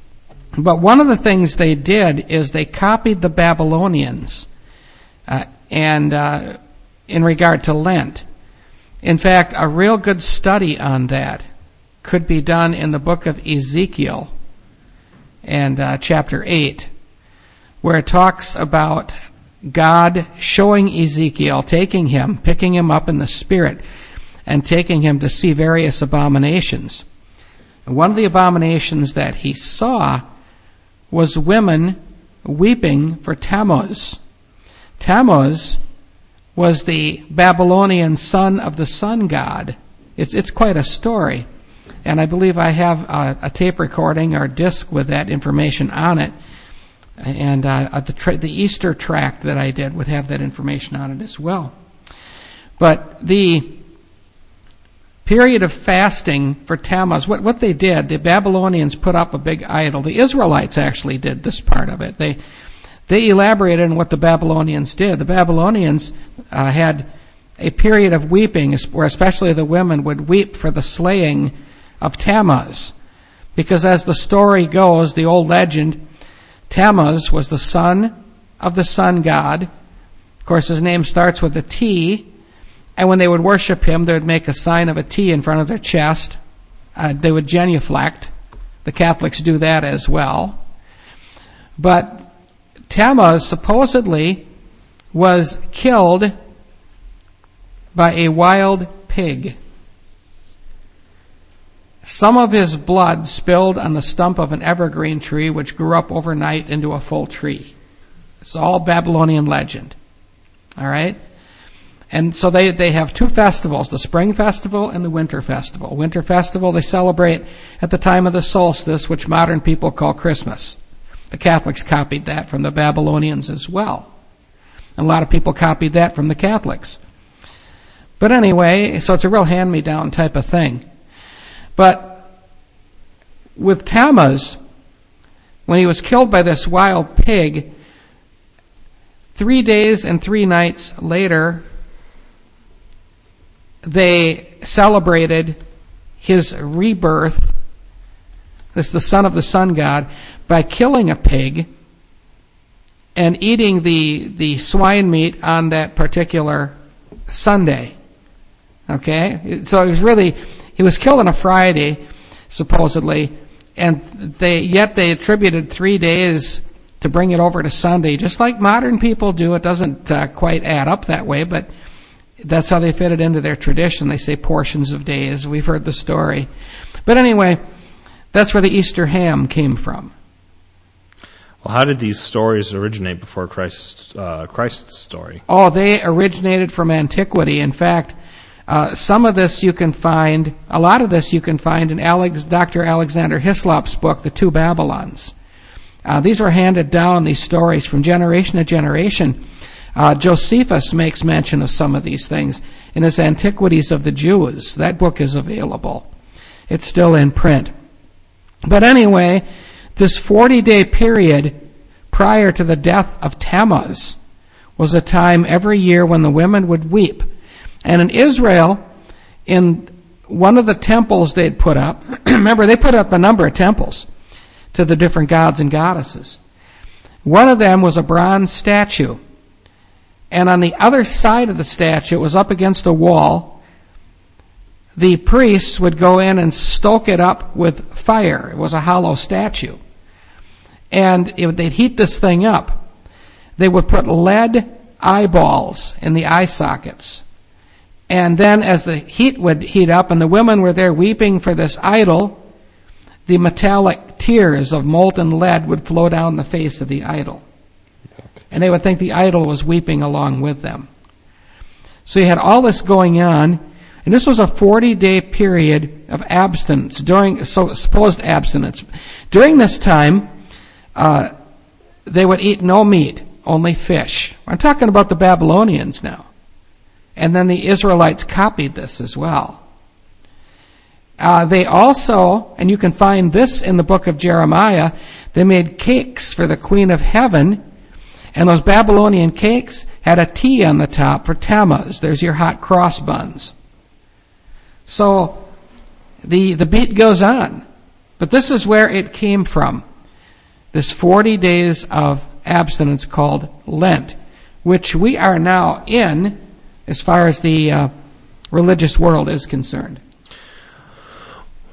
But one of the things they did is they copied the Babylonians uh, and uh, in regard to Lent. In fact, a real good study on that could be done in the book of Ezekiel and uh, chapter eight, where it talks about God showing Ezekiel, taking him, picking him up in the Spirit, and taking him to see various abominations. And one of the abominations that he saw was women weeping for Tammuz. Tammuz was the Babylonian son of the sun god. It's, it's quite a story. And I believe I have a, a tape recording or disc with that information on it. And uh, the, tra- the Easter tract that I did would have that information on it as well. But the period of fasting for Tammuz, what, what they did, the Babylonians put up a big idol. The Israelites actually did this part of it. They they elaborated on what the Babylonians did. The Babylonians uh, had a period of weeping, where especially the women would weep for the slaying of Tammuz. Because as the story goes, the old legend, Tammuz was the son of the sun god. Of course, his name starts with a T. And when they would worship him, they would make a sign of a T in front of their chest. Uh, they would genuflect. The Catholics do that as well. But Tammuz supposedly was killed by a wild pig. Some of his blood spilled on the stump of an evergreen tree which grew up overnight into a full tree. It's all Babylonian legend. All right? And so they, they have two festivals, the spring festival and the winter festival. Winter festival they celebrate at the time of the solstice, which modern people call Christmas. The Catholics copied that from the Babylonians as well. And a lot of people copied that from the Catholics. But anyway, so it's a real hand-me-down type of thing. But with Tammuz, when he was killed by this wild pig, three days and three nights later, they celebrated his rebirth, as the son of the sun god, by killing a pig and eating the, the swine meat on that particular Sunday. Okay? So it was really, he was killed on a Friday, supposedly, and they, yet they attributed three days to bring it over to Sunday, just like modern people do. It doesn't uh, quite add up that way, but that's how they fit it into their tradition. They say portions of days. We've heard the story. But anyway, that's where the Easter ham came from. Well, how did these stories originate before Christ's, uh, Christ's story? Oh, they originated from antiquity. In fact, uh, some of this you can find, a lot of this you can find in Alex, Doctor Alexander Hislop's book, The Two Babylons. Uh, these were handed down, these stories, from generation to generation. Uh, Josephus makes mention of some of these things in his Antiquities of the Jews. That book is available. It's still in print. But anyway, this forty-day period prior to the death of Tammuz was a time every year when the women would weep. And in Israel, in one of the temples they'd put up, remember they put up a number of temples to the different gods and goddesses. One of them was a bronze statue. And on the other side of the statue, it was up against a wall, the priests would go in and stoke it up with fire. It was a hollow statue. And it, they'd heat this thing up. They would put lead eyeballs in the eye sockets. And then as the heat would heat up and the women were there weeping for this idol, the metallic tears of molten lead would flow down the face of the idol. And they would think the idol was weeping along with them. So you had all this going on, and this was a forty-day period of abstinence, during so supposed abstinence. During this time, uh, they would eat no meat, only fish. I'm talking about the Babylonians now. And then the Israelites copied this as well. Uh, they also, and you can find this in the book of Jeremiah, they made cakes for the Queen of Heaven, and those Babylonian cakes had a T on the top for Tammuz. There's your hot cross buns. So the the beat goes on. But this is where it came from. This forty days of abstinence called Lent, which we are now in as far as the uh, religious world is concerned.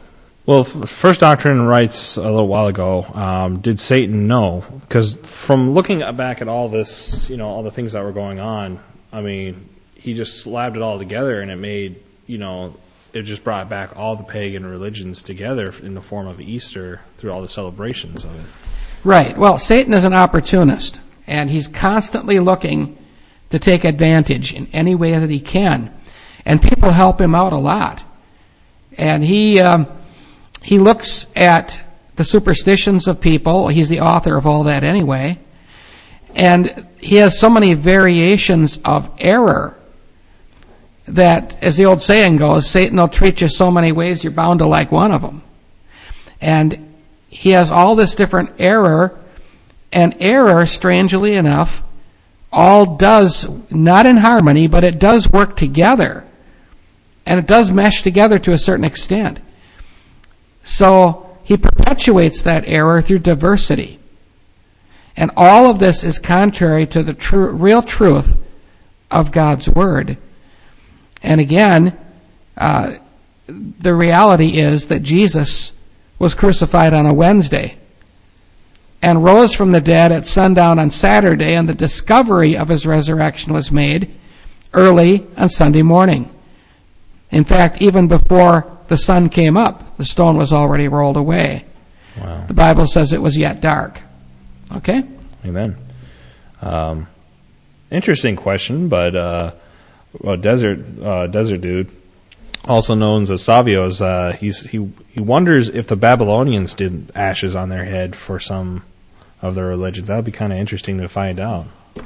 Well, First Doctrine writes a little while ago, um, did Satan know? Because from looking back at all this, you know, all the things that were going on, I mean, he just slapped it all together, and it made, you know, it just brought back all the pagan religions together in the form of Easter through all the celebrations of it. Right. Well, Satan is an opportunist, and he's constantly looking to take advantage in any way that he can. And people help him out a lot. And he um, he looks at the superstitions of people. He's the author of all that anyway. And he has so many variations of error that, as the old saying goes, Satan will treat you so many ways you're bound to like one of them. And he has all this different error, and error, strangely enough, all does, not in harmony, but it does work together. And it does mesh together to a certain extent. So he perpetuates that error through diversity. And all of this is contrary to the true, real truth of God's Word. And again, uh, the reality is that Jesus was crucified on a Wednesday and rose from the dead at sundown on Saturday, and the discovery of his resurrection was made early on Sunday morning. In fact, even before the sun came up, the stone was already rolled away. Wow. The Bible says it was yet dark. Okay? Amen. Um, interesting question, but uh, well, desert uh, desert dude, also known as Savios, uh, he's he he wonders if the Babylonians did ashes on their head for some of their religions. That would be kind of interesting to find out.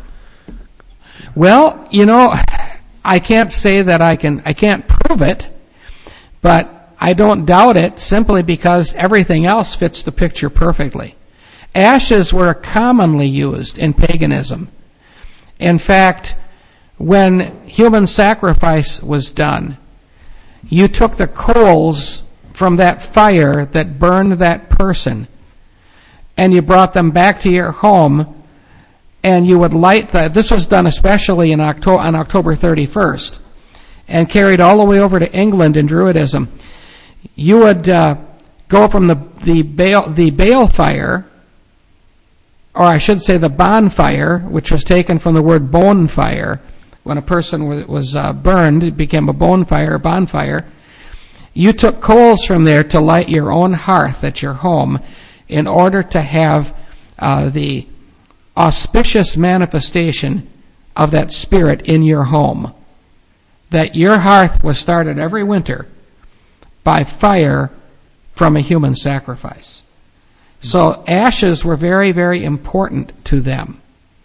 Well, you know, I can't say that I can, I can't prove it, but I don't doubt it simply because everything else fits the picture perfectly. Ashes were commonly used in paganism. In fact, when human sacrifice was done, you took the coals from that fire that burned that person, and you brought them back to your home, and you would light the, this was done especially in October, on October thirty-first, and carried all the way over to England in Druidism. You would uh, go from the the bale, the bale fire, or I should say the bonfire, which was taken from the word bone fire. When a person was, was uh, burned, it became a bonfire, bonfire. You took coals from there to light your own hearth at your home in order to have uh, the auspicious manifestation of that spirit in your home. That your hearth was started every winter by fire from a human sacrifice. So ashes were very, very important to them.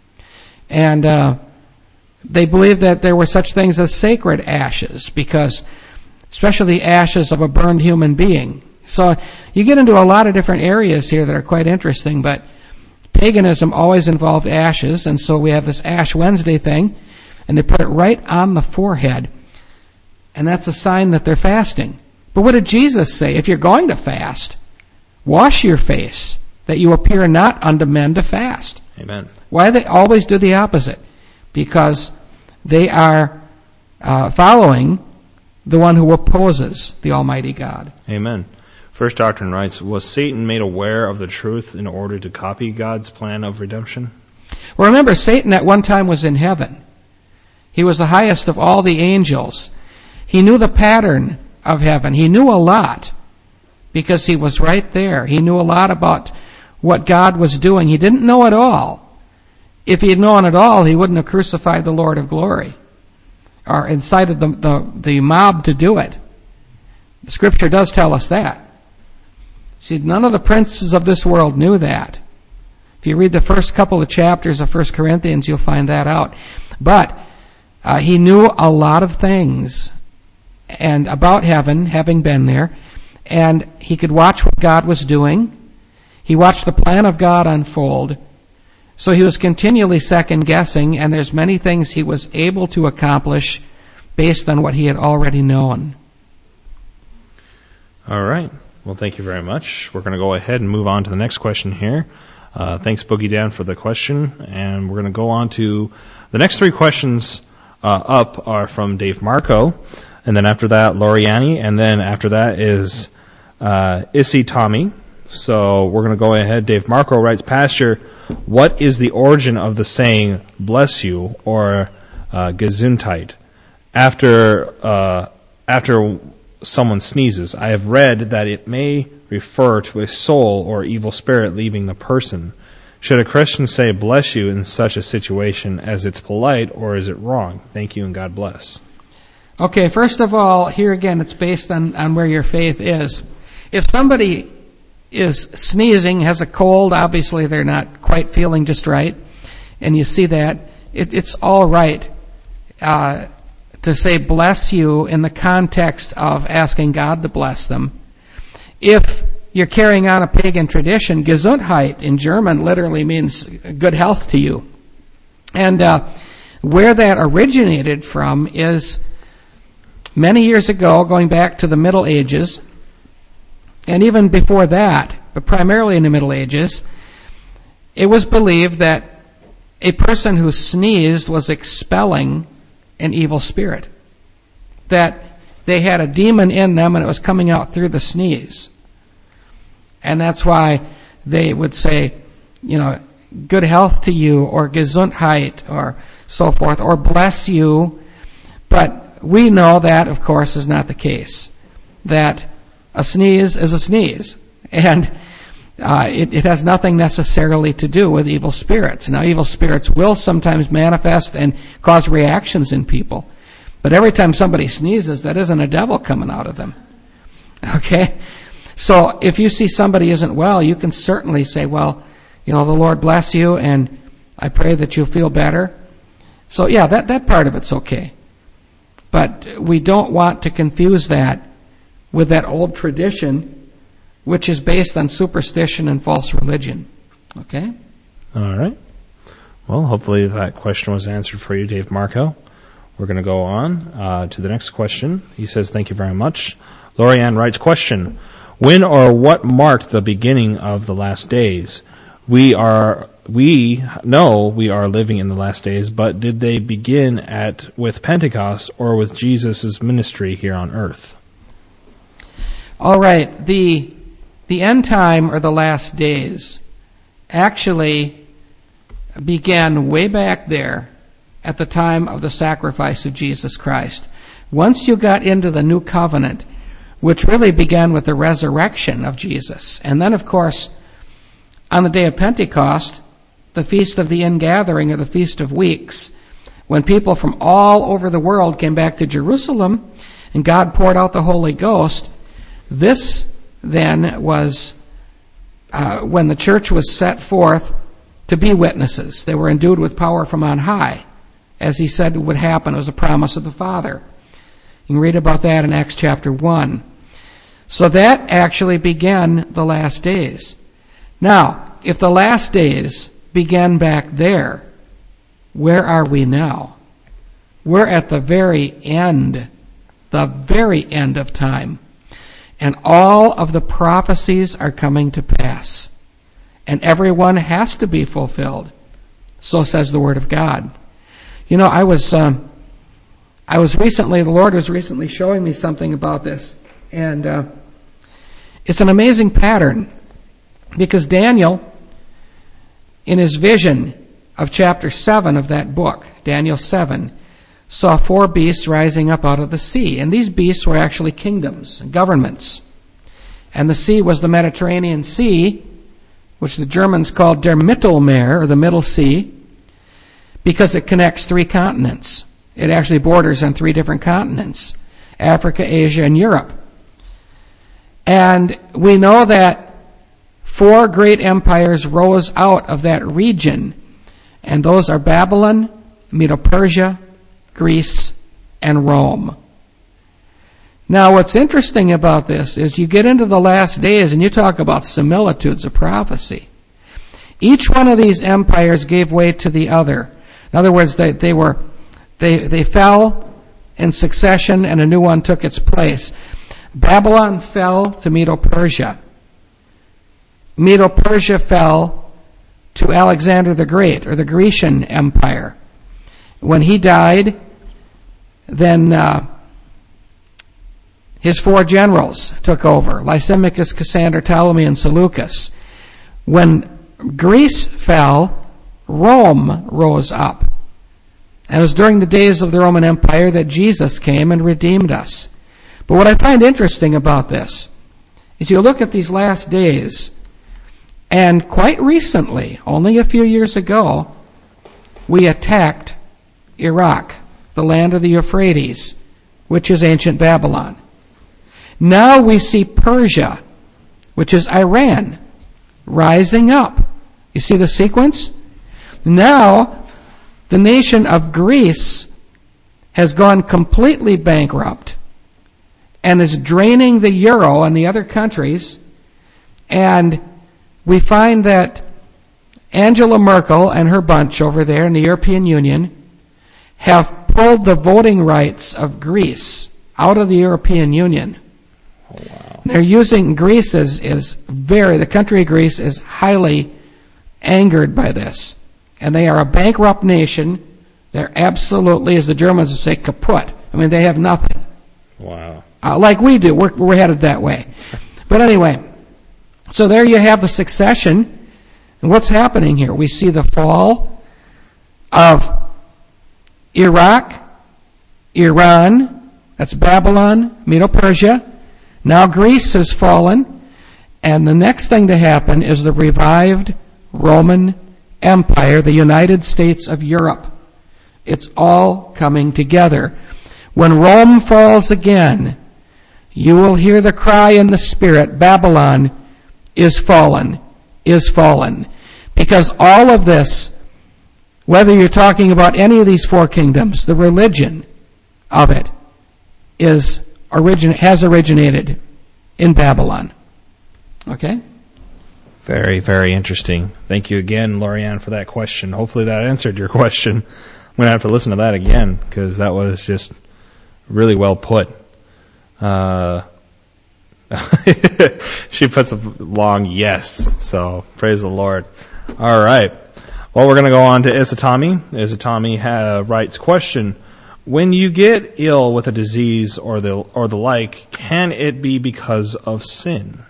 And uh, they believed that there were such things as sacred ashes, because especially ashes of a burned human being. So you get into a lot of different areas here that are quite interesting, but paganism always involved ashes, and so we have this Ash Wednesday thing, and they put it right on the forehead, and that's a sign that they're fasting. But what did Jesus say? If you're going to fast, wash your face, that you appear not unto men to fast. Amen. Why do they always do the opposite? Because they are uh, following the one who opposes the Almighty God. Amen. First Doctrine writes, was Satan made aware of the truth in order to copy God's plan of redemption? Well, remember, Satan at one time was in heaven. He was the highest of all the angels. He knew the pattern of heaven. He knew a lot because he was right there. He knew a lot about what God was doing. He didn't know it all. If he had known it all, he wouldn't have crucified the Lord of glory or incited the, the, the mob to do it. The Scripture does tell us that. See, none of the princes of this world knew that. If you read the first couple of chapters of First Corinthians, you'll find that out. But uh, he knew a lot of things and about heaven, having been there, and he could watch what God was doing. He watched the plan of God unfold. So he was continually second-guessing, and there's many things he was able to accomplish based on what he had already known. All right. Well, thank you very much. We're going to go ahead and move on to the next question here. Uh, thanks, Boogie Dan, for the question. And we're going to go on to the next three questions uh, up are from Dave Marco. And then after that, Loriani. And then after that is uh, Issy Tommy. So we're going to go ahead. Dave Marco writes, Pastor, what is the origin of the saying, bless you, or uh, Gesundheit, after, uh, after someone sneezes? I have read that it may refer to a soul or evil spirit leaving the person. Should a Christian say bless you in such a situation, as it's polite, or is it wrong? Thank you and God bless. Okay, first of all, here again, it's based on, on where your faith is. If somebody is sneezing, has a cold, obviously they're not quite feeling just right, and you see that, it, it's all right uh, to say bless you in the context of asking God to bless them. If you're carrying on a pagan tradition, Gesundheit in German literally means good health to you. And uh, where that originated from is many years ago, going back to the Middle Ages, and even before that, but primarily in the Middle Ages, it was believed that a person who sneezed was expelling an evil spirit. That they had a demon in them and it was coming out through the sneeze. And that's why they would say, you know, good health to you, or Gesundheit, or so forth, or bless you. But we know that, of course, is not the case. That a sneeze is a sneeze. And uh, it, it has nothing necessarily to do with evil spirits. Now, evil spirits will sometimes manifest and cause reactions in people. But every time somebody sneezes, that isn't a devil coming out of them. Okay? So if you see somebody isn't well, you can certainly say, well, you know, the Lord bless you, and I pray that you'll feel better. So yeah, that, that part of it's okay. But we don't want to confuse that with that old tradition, which is based on superstition and false religion. Okay? All right. Well, hopefully that question was answered for you, Dave Marco. We're going to go on uh, to the next question. He says, thank you very much. Lorianne writes, question, when or what marked the beginning of the last days? We are, we know we are living in the last days, but did they begin at with Pentecost or with Jesus' ministry here on earth? All right. The, the end time, or the last days, actually began way back there at the time of the sacrifice of Jesus Christ. Once you got into the new covenant, which really began with the resurrection of Jesus, and then, of course, on the day of Pentecost, the Feast of the Ingathering, or the Feast of Weeks, when people from all over the world came back to Jerusalem and God poured out the Holy Ghost, this then was uh, when the church was set forth to be witnesses. They were endued with power from on high, as he said would happen. It was a promise of the Father. You can read about that in Acts chapter one. So that actually began the last days. Now, if the last days began back there, where are we now? We're at the very end, the very end of time. And all of the prophecies are coming to pass. And everyone has to be fulfilled. So says the Word of God. You know, I was, um, I was recently, the Lord was recently showing me something about this. And uh, it's an amazing pattern. Because Daniel, in his vision of chapter seven of that book, Daniel seven, saw four beasts rising up out of the sea. And these beasts were actually kingdoms, governments. And the sea was the Mediterranean Sea, which the Germans called Der Mittelmeer, or the Middle Sea, because it connects three continents. It actually borders on three different continents, Africa, Asia, and Europe. And we know that four great empires rose out of that region, and those are Babylon, Medo-Persia, Greece, and Rome. Now, what's interesting about this is you get into the last days and you talk about similitudes of prophecy. Each one of these empires gave way to the other. In other words, they, they were they they fell in succession, and a new one took its place. Babylon fell to Medo-Persia. Medo-Persia fell to Alexander the Great, or the Grecian Empire. When he died, then uh, His four generals took over, Lysimachus, Cassander, Ptolemy, and Seleucus. When Greece fell, Rome rose up. And it was during the days of the Roman Empire that Jesus came and redeemed us. But what I find interesting about this is you look at these last days, and quite recently, only a few years ago, we attacked Iraq, the land of the Euphrates, which is ancient Babylon. Now we see Persia, which is Iran, rising up. You see the sequence? Now, the nation of Greece has gone completely bankrupt and is draining the euro and the other countries. And we find that Angela Merkel and her bunch over there in the European Union have pulled the voting rights of Greece out of the European Union. Oh, wow. They're using Greece as is very, the country of Greece is highly angered by this. And they are a bankrupt nation. They're absolutely, as the Germans would say, kaput. I mean, they have nothing. Wow. Uh, like we do. We're, we're headed that way. But anyway, so there you have the succession. And what's happening here? We see the fall of Iraq, Iran, that's Babylon, Medo-Persia. Now Greece has fallen. And the next thing to happen is the revived Roman Empire, the United States of Europe. It's all coming together. When Rome falls again, you will hear the cry in the Spirit, Babylon is fallen, is fallen. Because all of this, whether you're talking about any of these four kingdoms, the religion of it is origin has originated in Babylon. Okay? Very, very interesting. Thank you again, Lorianne, for that question. Hopefully that answered your question. I'm going to have to listen to that again because that was just really well put. Uh, she puts a long yes, so praise the Lord. All right. Well, we're going to go on to Isatami. Isatami ha- writes, question, when you get ill with a disease or the or the like, can it be because of sin?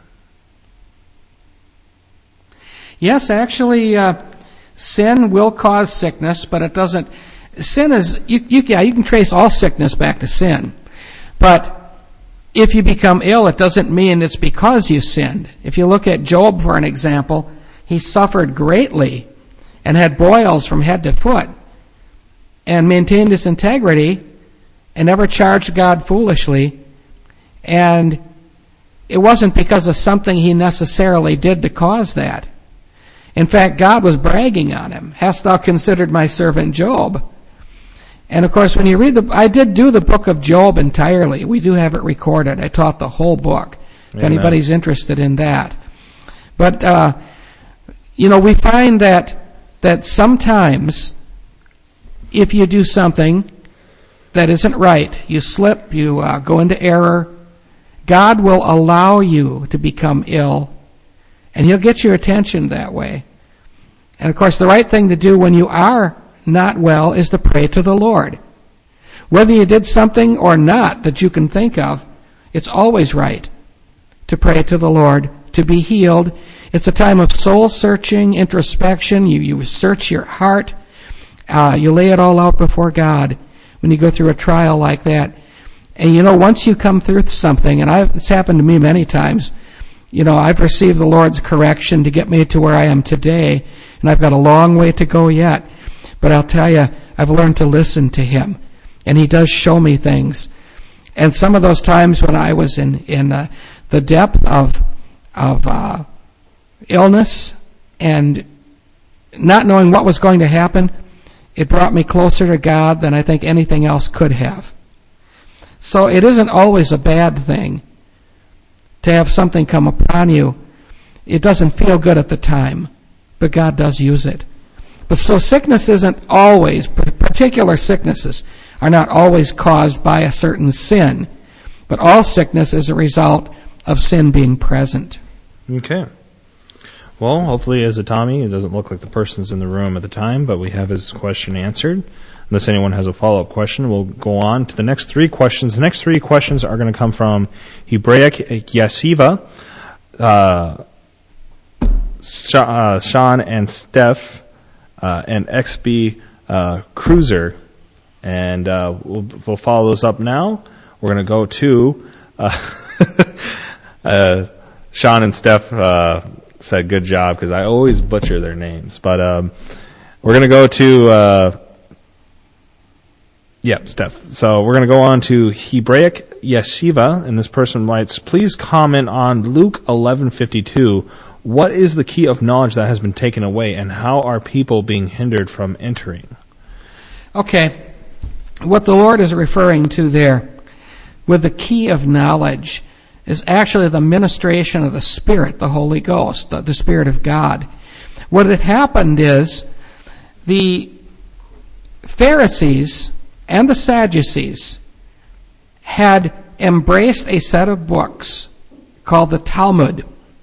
Yes, actually, uh, sin will cause sickness, but it doesn't. Sin is, you, you, yeah, you can trace all sickness back to sin. But if you become ill, it doesn't mean it's because you sinned. If you look at Job, for an example, he suffered greatly and had boils from head to foot and maintained his integrity and never charged God foolishly. And it wasn't because of something he necessarily did to cause that. In fact, God was bragging on him. Hast thou considered my servant Job? And of course, when you read the, I did do the book of Job entirely. We do have it recorded. I taught the whole book. If Amen. Anybody's interested in that. But, uh, you know, we find that, that sometimes if you do something that isn't right, you slip, you uh, go into error, God will allow you to become ill, and He'll get your attention that way. And of course, the right thing to do when you are not well is to pray to the Lord. Whether you did something or not that you can think of, it's always right to pray to the Lord, to be healed. It's a time of soul searching, introspection. You, you search your heart. Uh, you lay it all out before God when you go through a trial like that. And you know, once you come through something, and I've, it's happened to me many times, you know, I've received the Lord's correction to get me to where I am today, and I've got a long way to go yet. But I'll tell you, I've learned to listen to Him, and He does show me things. And some of those times when I was in in uh, the depth of of uh, illness and not knowing what was going to happen, it brought me closer to God than I think anything else could have. So it isn't always a bad thing to have something come upon you. It doesn't feel good at the time, but God does use it. But so sickness isn't always, particular sicknesses are not always caused by a certain sin, but all sickness is a result of sin being present. Okay. Well, hopefully as a Tommy, it doesn't look like the person's in the room at the time, but we have his question answered. Unless anyone has a follow-up question, we'll go on to the next three questions. The next three questions are going to come from Hebraic Yeshiva, uh, Sean and Steph, uh, and X B uh, Cruiser. And uh, we'll, we'll follow those up now. We're going to go to uh, uh, Sean and Steph uh, said good job because I always butcher their names. But um, we're going to go to, uh, yeah, Steph. So we're going to go on to Hebraic Yeshiva, and this person writes, please comment on Luke eleven fifty-two. What is the key of knowledge that has been taken away, and how are people being hindered from entering? Okay. What the Lord is referring to there with the key of knowledge is actually the ministration of the Spirit, the Holy Ghost, the, the Spirit of God. What had happened is the Pharisees and the Sadducees had embraced a set of books called the Talmud.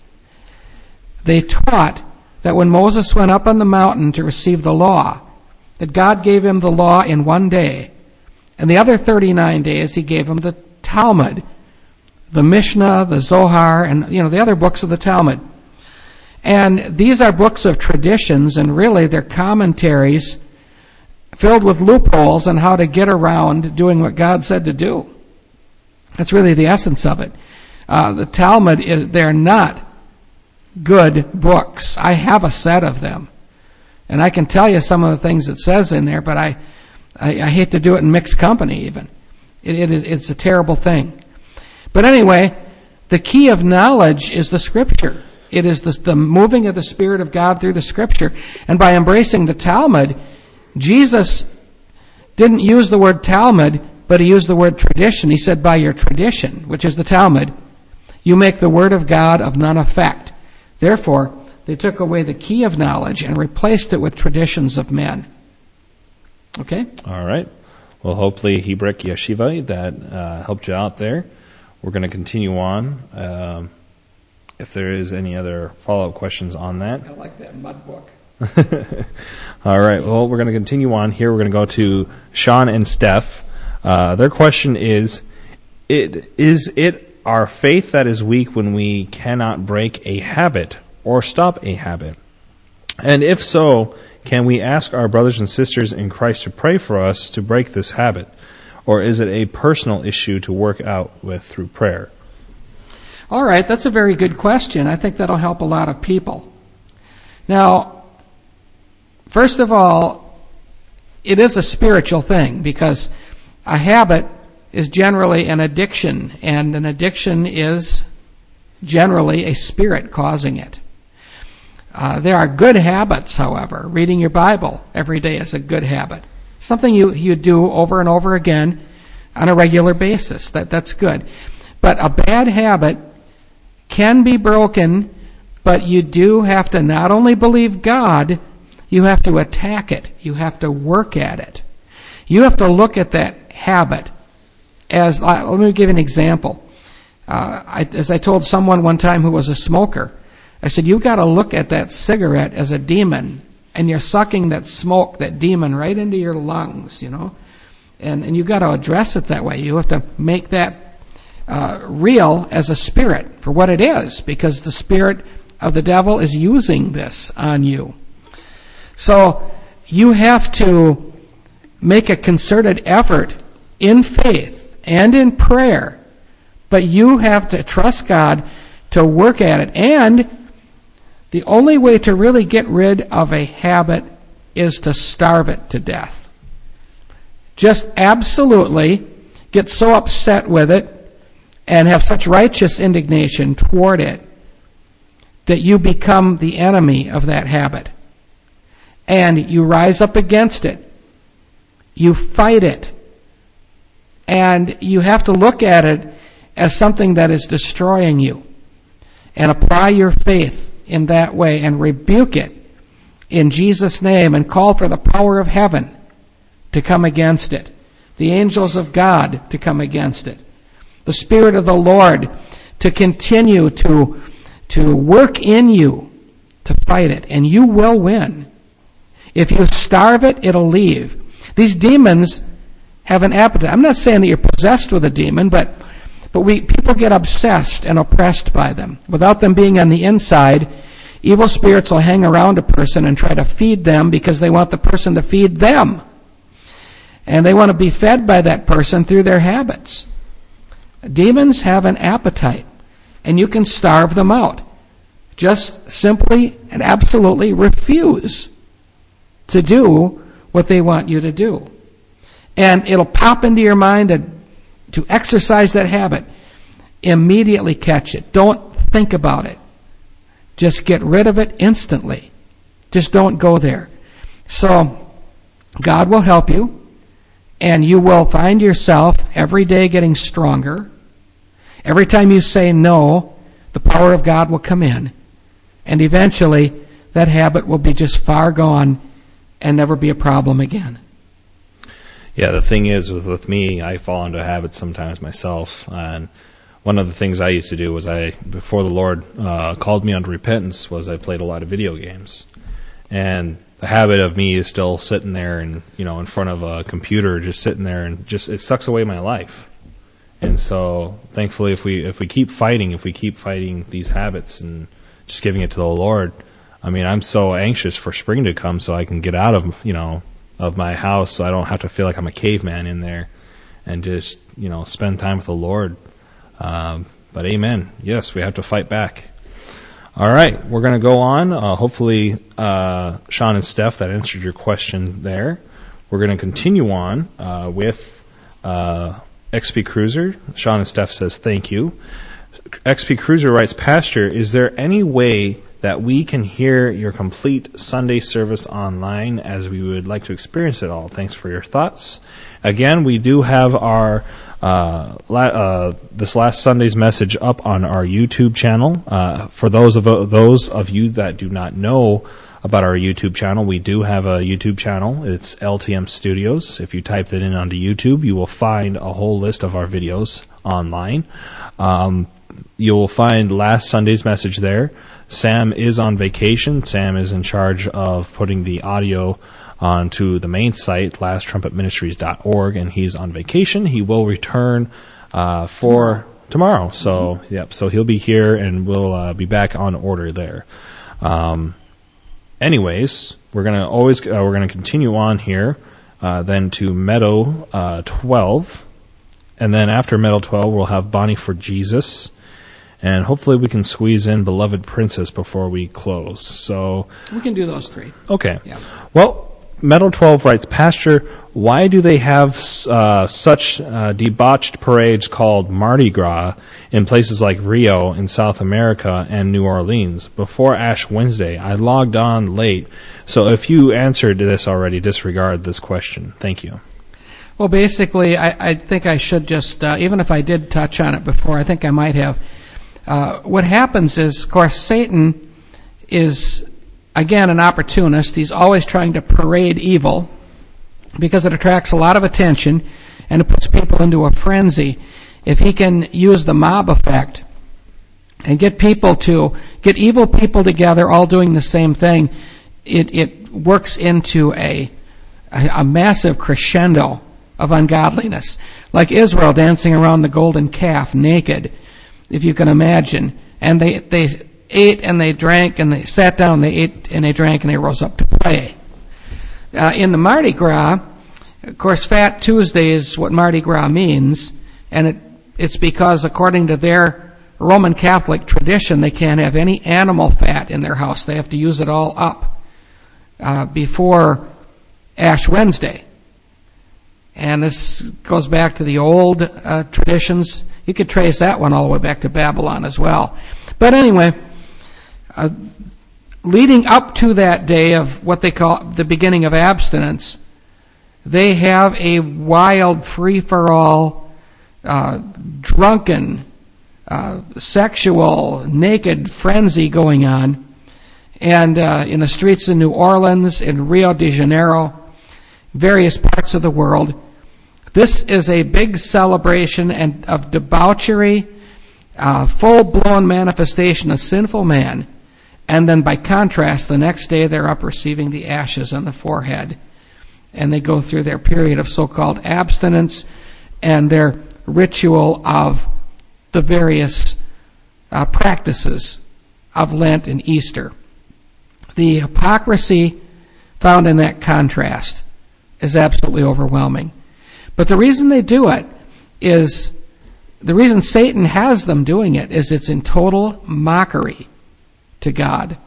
They taught that when Moses went up on the mountain to receive the law, that God gave him the law in one day, and the other thirty-nine days he gave him the Talmud, the Mishnah, the Zohar, and you know the other books of the Talmud. And these are books of traditions, and really they're commentaries filled with loopholes on how to get around doing what God said to do. That's really the essence of it. Uh, the Talmud, is they're not good books. I have a set of them. And I can tell you some of the things it says in there, but I, I, I hate to do it in mixed company even. It, it is, it's a terrible thing. But anyway, the key of knowledge is the Scripture. It is the, the moving of the Spirit of God through the Scripture. And by embracing the Talmud, Jesus didn't use the word Talmud, but he used the word tradition. He said, by your tradition, which is the Talmud, you make the Word of God of none effect. Therefore, they took away the key of knowledge and replaced it with traditions of men. Okay? All right. Well, hopefully Hebraic Yeshiva, that uh, helped you out there. We're going to continue on. Um, if there is any other follow-up questions on that. I like that mud book. All right. Well, we're going to continue on here. We're going to go to Sean and Steph. Uh, their question is, it, is it our faith that is weak when we cannot break a habit or stop a habit? And if so, can we ask our brothers and sisters in Christ to pray for us to break this habit? Or is it a personal issue to work out with through prayer? All right, that's a very good question. I think that'll help a lot of people. Now, first of all, it is a spiritual thing because a habit is generally an addiction, and an addiction is generally a spirit causing it. Uh, there are good habits, however. Reading your Bible every day is a good habit. Something you, you do over and over again on a regular basis. That, that's good. But a bad habit can be broken, but you do have to not only believe God, you have to attack it. You have to work at it. You have to look at that habit as, uh, let me give you an example. Uh, I, as I told someone one time who was a smoker, I said, you've got to look at that cigarette as a demon, and you're sucking that smoke, that demon, right into your lungs, you know. And, and you've got to address it that way. You have to make that uh, real as a spirit for what it is, because the spirit of the devil is using this on you. So you have to make a concerted effort in faith and in prayer, but you have to trust God to work at it. And the only way to really get rid of a habit is to starve it to death. Just absolutely get so upset with it and have such righteous indignation toward it that you become the enemy of that habit. And you rise up against it. You fight it. And you have to look at it as something that is destroying you. And apply your faith in that way and rebuke it in Jesus' name and call for the power of heaven to come against it. The angels of God to come against it. The Spirit of the Lord to continue to, to work in you to fight it, and you will win. If you starve it, it'll leave. These demons have an appetite. I'm not saying that you're possessed with a demon, but but we people get obsessed and oppressed by them. Without them being on the inside, evil spirits will hang around a person and try to feed them because they want the person to feed them. And they want to be fed by that person through their habits. Demons have an appetite, and you can starve them out. Just simply and absolutely refuse to do what they want you to do. And it'll pop into your mind to, to exercise that habit. Immediately catch it. Don't think about it. Just get rid of it instantly. Just don't go there. So, God will help you, and you will find yourself every day getting stronger. Every time you say no, the power of God will come in, and eventually that habit will be just far gone and never be a problem again. Yeah, the thing is, with, with me, I fall into habits sometimes myself. And one of the things I used to do was I, before the Lord uh, called me unto repentance, was I played a lot of video games. And the habit of me is still sitting there and, you know, in front of a computer, just sitting there, and just, it sucks away my life. And so, thankfully, if we if we keep fighting, if we keep fighting these habits and just giving it to the Lord, I mean, I'm so anxious for spring to come so I can get out of, you know, of my house, so I don't have to feel like I'm a caveman in there, and just, you know, spend time with the Lord. Um, but amen. Yes, we have to fight back. All right, we're going to go on. Uh, hopefully, uh, Sean and Steph, that answered your question there. We're going to continue on uh, with uh, X P Cruiser. Sean and Steph says, thank you. X P Cruiser writes, Pastor, is there any way that we can hear your complete Sunday service online, as we would like to experience it all? Thanks for your thoughts. Again, we do have our uh, la- uh, this last Sunday's message up on our YouTube channel. Uh, for those of uh, those of you that do not know about our YouTube channel, we do have a YouTube channel. It's L T M Studios. If you type that in onto YouTube, you will find a whole list of our videos online. Um, you will find last Sunday's message there. Sam is on vacation. Sam is in charge of putting the audio onto the main site, last trumpet ministries dot org, and he's on vacation. He will return uh, for tomorrow. So, mm-hmm. yep. So he'll be here, and we'll uh, be back on order there. Um, anyways, we're gonna always uh, we're gonna continue on here, uh, then to Meadow uh, twelve, and then after Meadow twelve, we'll have Bonnie for Jesus. And hopefully we can squeeze in Beloved Princess before we close. So we can do those three. Okay. Yeah. Well, Metal twelve writes, Pastor, why do they have uh, such uh, debauched parades called Mardi Gras in places like Rio in South America and New Orleans? Before Ash Wednesday, I logged on late. So if you answered this already, disregard this question. Thank you. Well, basically, I, I think I should just, uh, even if I did touch on it before, I think I might have. Uh, what happens is, of course, Satan is, again, an opportunist. He's always trying to parade evil because it attracts a lot of attention and it puts people into a frenzy. If he can use the mob effect and get people to, get evil people together all doing the same thing, it, it works into a, a, a massive crescendo of ungodliness. Like Israel dancing around the golden calf naked, if you can imagine. And they they ate and they drank and they sat down, they ate and they drank and they rose up to play. Uh, in the Mardi Gras, of course, Fat Tuesday is what Mardi Gras means, and it it's because according to their Roman Catholic tradition, they can't have any animal fat in their house. They have to use it all up uh, before Ash Wednesday. And this goes back to the old uh, traditions. You could trace that one all the way back to Babylon as well. But anyway, uh, leading up to that day of what they call the beginning of abstinence, they have a wild, free-for-all, uh, drunken, uh, sexual, naked frenzy going on. And uh, in the streets of New Orleans, in Rio de Janeiro, various parts of the world, this is a big celebration and of debauchery, uh, full-blown manifestation of sinful man. And then by contrast, the next day they're up receiving the ashes on the forehead. And they go through their period of so-called abstinence and their ritual of the various uh, practices of Lent and Easter. The hypocrisy found in that contrast is absolutely overwhelming. But the reason they do it is, the reason Satan has them doing it is it's in total mockery to God.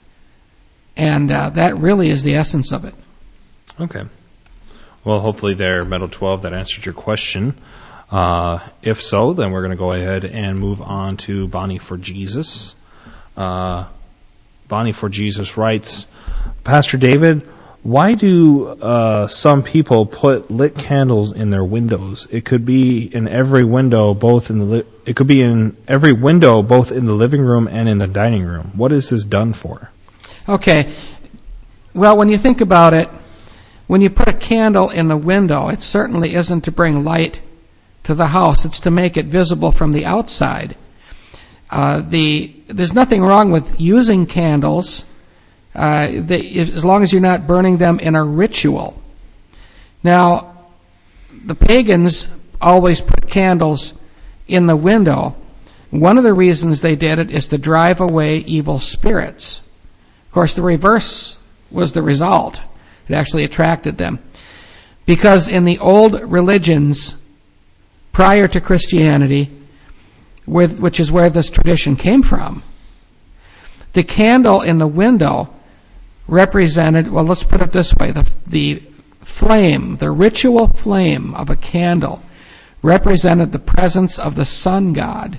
And uh, that really is the essence of it. Okay. Well, hopefully there, Metal twelve, that answered your question. Uh, if so, then we're going to go ahead and move on to Bonnie for Jesus. Uh, Bonnie for Jesus writes, Pastor David, why do uh, some people put lit candles in their windows? It could be in every window, both in the li- it could be in every window, both in the living room and in the dining room. What is this done for? Okay. Well, when you think about it, when you put a candle in the window, it certainly isn't to bring light to the house. It's to make it visible from the outside. Uh, the there's nothing wrong with using candles. Uh, they, as long as you're not burning them in a ritual. Now, the pagans always put candles in the window. One of the reasons they did it is to drive away evil spirits. Of course, the reverse was the result. It actually attracted them. Because in the old religions, prior to Christianity, with, which is where this tradition came from, the candle in the window represented, well, let's put it this way, the, the flame, the ritual flame of a candle represented the presence of the sun god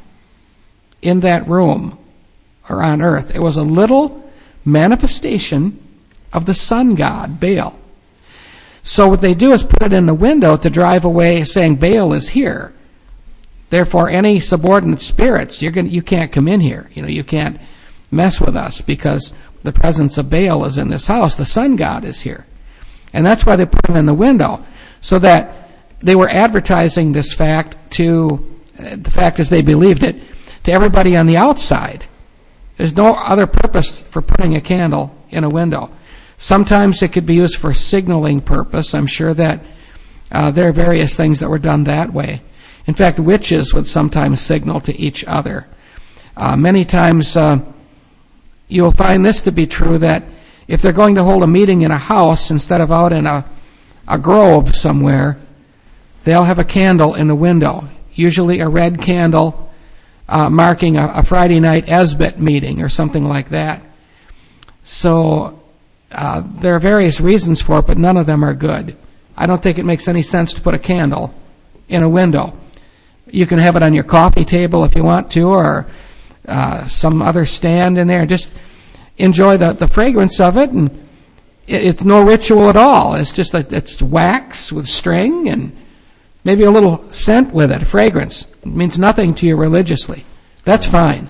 in that room or on earth. It was a little manifestation of the sun god, Baal. So what they do is put it in the window to drive away, saying Baal is here. Therefore, any subordinate spirits, you're gonna, you can't come in here. You know, you can't mess with us because the presence of Baal is in this house. The sun god is here. And that's why they put him in the window, so that they were advertising this fact to, uh, the fact as they believed it, to everybody on the outside. There's no other purpose for putting a candle in a window. Sometimes it could be used for signaling purpose. I'm sure that uh, there are various things that were done that way. In fact, witches would sometimes signal to each other. Uh, many times uh, you'll find this to be true, that if they're going to hold a meeting in a house instead of out in a, a grove somewhere, they'll have a candle in the window, usually a red candle uh, marking a, a Friday night Esbit meeting or something like that. So uh, there are various reasons for it, but none of them are good. I don't think it makes any sense to put a candle in a window. You can have it on your coffee table if you want to, or uh, some other stand in there. Just enjoy the, the fragrance of it, and it, it's no ritual at all. It's just like it's wax with string and maybe a little scent with it, fragrance. It means nothing to you religiously. That's fine.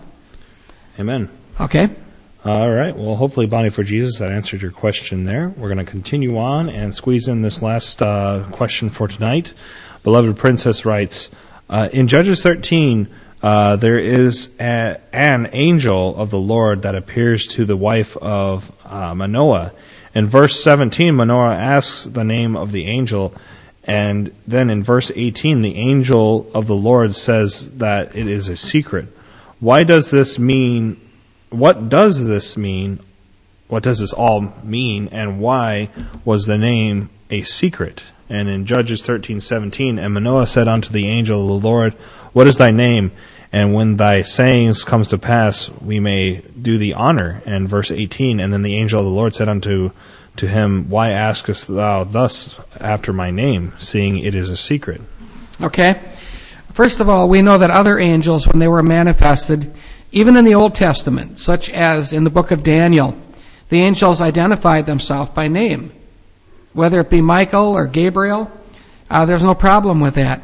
Amen. Okay. All right. Well, hopefully, Bonnie for Jesus, that answered your question there. We're going to continue on and squeeze in this last uh, question for tonight. Beloved Princess writes, uh, in Judges thirteen, uh, there is a, an angel of the Lord that appears to the wife of uh, Manoah. In verse seventeen, Manoah asks the name of the angel, and then in verse eighteen, the angel of the Lord says that it is a secret. Why does this mean, what does this mean, what does this all mean, and why was the name a secret? And in Judges thirteen seventeen, and Manoah said unto the angel of the Lord, what is thy name? And when thy sayings comes to pass, we may do thee honor. And verse eighteen, and then the angel of the Lord said unto to him, why askest thou thus after my name, seeing it is a secret? Okay. First of all, we know that other angels, when they were manifested, even in the Old Testament, such as in the book of Daniel, the angels identified themselves by name. Whether it be Michael or Gabriel, uh, there's no problem with that.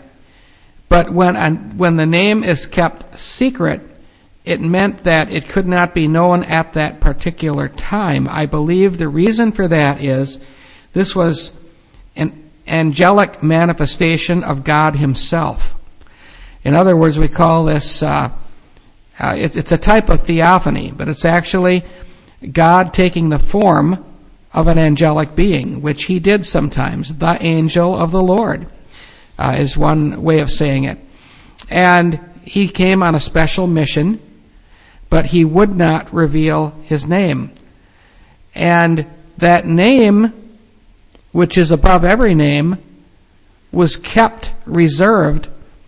But when uh, when the name is kept secret, it meant that it could not be known at that particular time. I believe the reason for that is this was an angelic manifestation of God himself. In other words, we call this, uh, uh, it's, it's a type of theophany, but it's actually God taking the form of an angelic being, which he did sometimes. The angel of the Lord uh, is one way of saying it. And he came on a special mission, but he would not reveal his name. And that name, which is above every name, was kept reserved